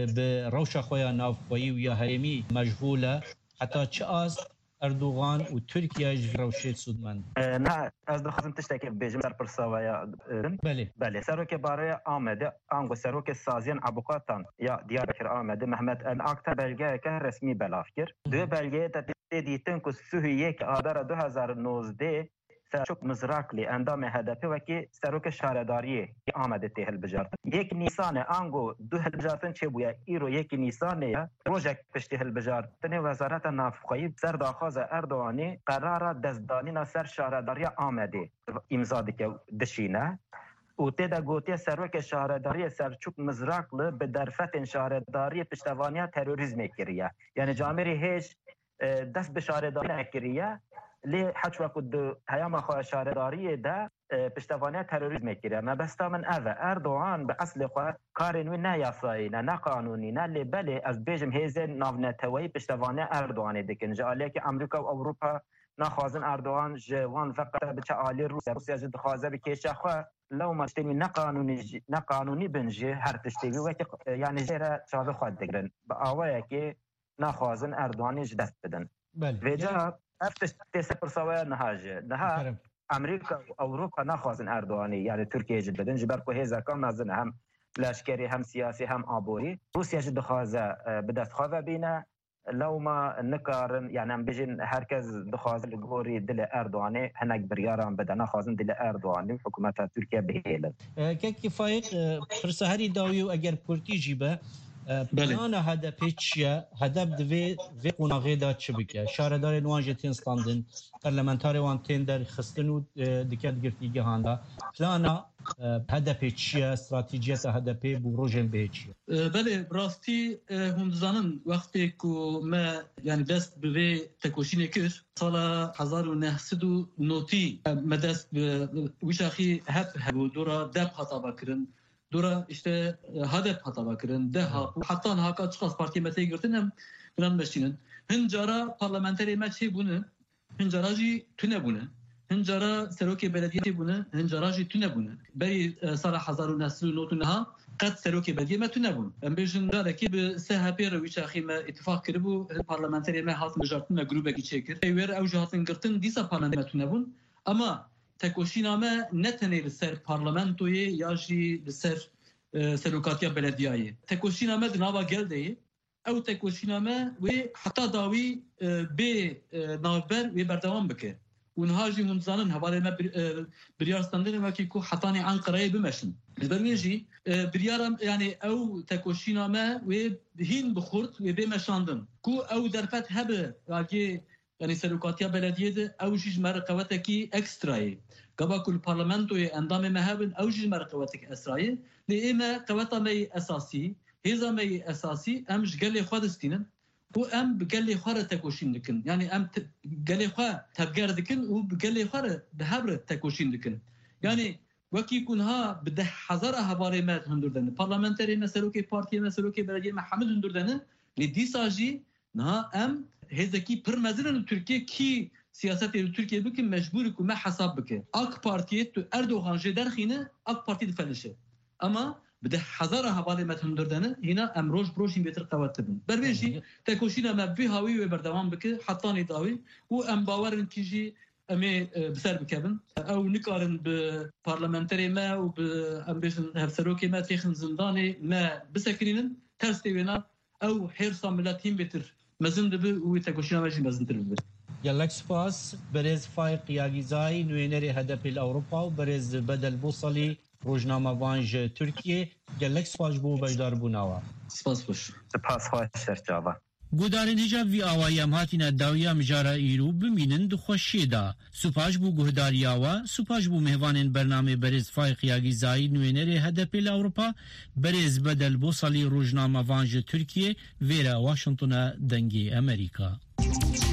به روشا خویا نافخویی و یا هرمی مشغوله حتی چه است اردوغان و ترکیه روشید سودمند. نه از دخوازم تشتکی بیجم در پرساویا. بله. بله سروک برای آمده آنگو سروک سازین عبوقاتان یا دیاربکر آمده محمد ان اکتر بلگه که رسمی بلاف کرد. دو بلگه دیدن که سوهیه که آدار دو هزار و نوزده سرچوک مزراکلی اندام هدفی وکی سروک شهرداریه که آمده تهل بجارتن. یک نیسان آنگو دو هل بجارتن چه بویا ایرو یک نیسانه روژک پشتی هل بجارتن وزارت نافخویی سر داخواز اردوانی قرار دزدانی سر شهرداری آمده امضا که دشینه و تیدا گوتی سروک شهرداری سرچوک مزراکل به درفت شهرداری پشتوانی تروریزم کریه یعنی جامعه هیچ دست به شهرداری نکریه لی حج وقت هیام خواه شهرداری ده پشتوانه تروریزم کریه ما بستا من اوه اردوغان به اصل خواه کارنوی نه یاسایی نه نه قانونی نه لی بله از بیجم هیزه ناونتوی پشتوانه اردوغانه دکن جاله که امریکا و اوروپا نخوازن اردوغان جوان فقط بچه آلی روسیه روسیه جد خوازه بکیشه خواه لو ما تشتوی نه قانونی نه قانونی بنجه هر تشتوی وقتی یعنی جیره شاوه خود دگرن با آوه که نخوازن اردوغانی جدست بدن ویجا افتش تیسه پرساوه نهاجه نها امریکا و اوروپا نخوازن اردوغانی یعنی ترکیه جد بدن جبر که هیزه کام نازن هم لشکری هم سیاسی هم آبوری روسیه جد خوازه بدست خواه بینه لو ما نکارن یعنی هم بجین هرکس دخوازه لگوری دل اردوغانی هنک بریاران بده نخوازن دل اردوغانی حکومت ترکیه بهیلن که کفایق پرسهری داویو اگر پرتی جیبه بلان هدف چیه هدف دوی وی قناغه دا چه بکه شهردار نوان جتین ستاندن پرلمنتاری وان تین در خستن و دکت گرتی گهانده پلانا هدف چیه استراتیجیت هدف بو روژن به چیه بله راستی هم زنن وقتی که ما یعنی دست به تکوشین کر سال هزار و نهصد و نوتی ما دست به ویشاخی هف هبو دورا دب حتا بکرن دورا işte hedef hata bakırın deha hatta haka çıkas parti mete girtin hem bilen meşinin hincara parlamenteri meçhi bunu hincaraji tüne bunu hincara seroke belediyeti bunu hincaraji tüne bunu beri sala hazaru neslu notunha قد seroke belediye me tüne bunu em bejin da ki bi S H P rewi çaxi me ittifak kir bu parlamenteri me hat mejartın me grubeki çekir ever ev jahatın girtin disa parlamenteri me tüne bunu ama تکوشینامه نتنی لسر پارلمانتوی یا جی لسر سلوکاتیا بلدیایی تکوشینامه دنابا گلده او تکوشینامه و حتی داوی به نوبر و بردوام بکه اونها جی منزانن حواله ما بریارستاندن و کی کو حتانی انقره بمشن برمیجی بریارم یعنی او تکوشینامه و هین بخورد و بمشاندن کو او درفت هبه واگی yani serokatiya belediye de evjiz merqaveteki ekstrayı. Gaba kul parlamentoya endamı mehbin evjiz merqaveteki esrayı. Li ema qavata mey esasi, heza mey esasi em jgeli xwadistinin. Bu em bgeli xwara tekoşin dikin. Yani em geli xwa tebger dikin u bgeli xwara behabre tekoşin dikin. Yani وکی کنها به ده هزار هواره مد هندردن پارلمانتری مسلوکی پارتی مسلوکی belediye محمد هندردن لدی ساجی نه ام هزکی پر مزرن ترکیه کی سیاست ترکیه بکن مجبور کو ما حساب بکن اک پارتی تو اردوغان جدر خینه اک پارتی دفلشه اما بده هزار هواره مد هندردن هنا ام روش بروشین بهتر قوت تبن برویجی تکوشینا ما به هاوی و بردوام بکن حتی نداوی و ام باورن کیجی امی بسر بکبن او نکارن به پارلمانتری ما و به امبیشن هفسروکی ما تیخن زندانی ما بسکرینن ترس دیوینا او حرصا ملتیم بتر مزند به و تکوشینا ماشین مزند به گلک سپاس برز فایق یاگیزای نوینری هدف الاوروپا و برز بدل بوصلی روزنامه وانج ترکیه گلک سپاس بو بجدار بوناوا سپاس باش سپاس خوش سرچاوا گودارن هجاب وی آوائی امهاتین داویا مجارا ایرو بمینن دخوشی دا سپاش بو گهداریاوا سپاش بو مهوانین برنامه برز فایق یاگیزایی نوینری هدف الاوروپا برز بدل بوصلی روزنامه وانج ترکیه ویرا واشنطن دنگی امریکا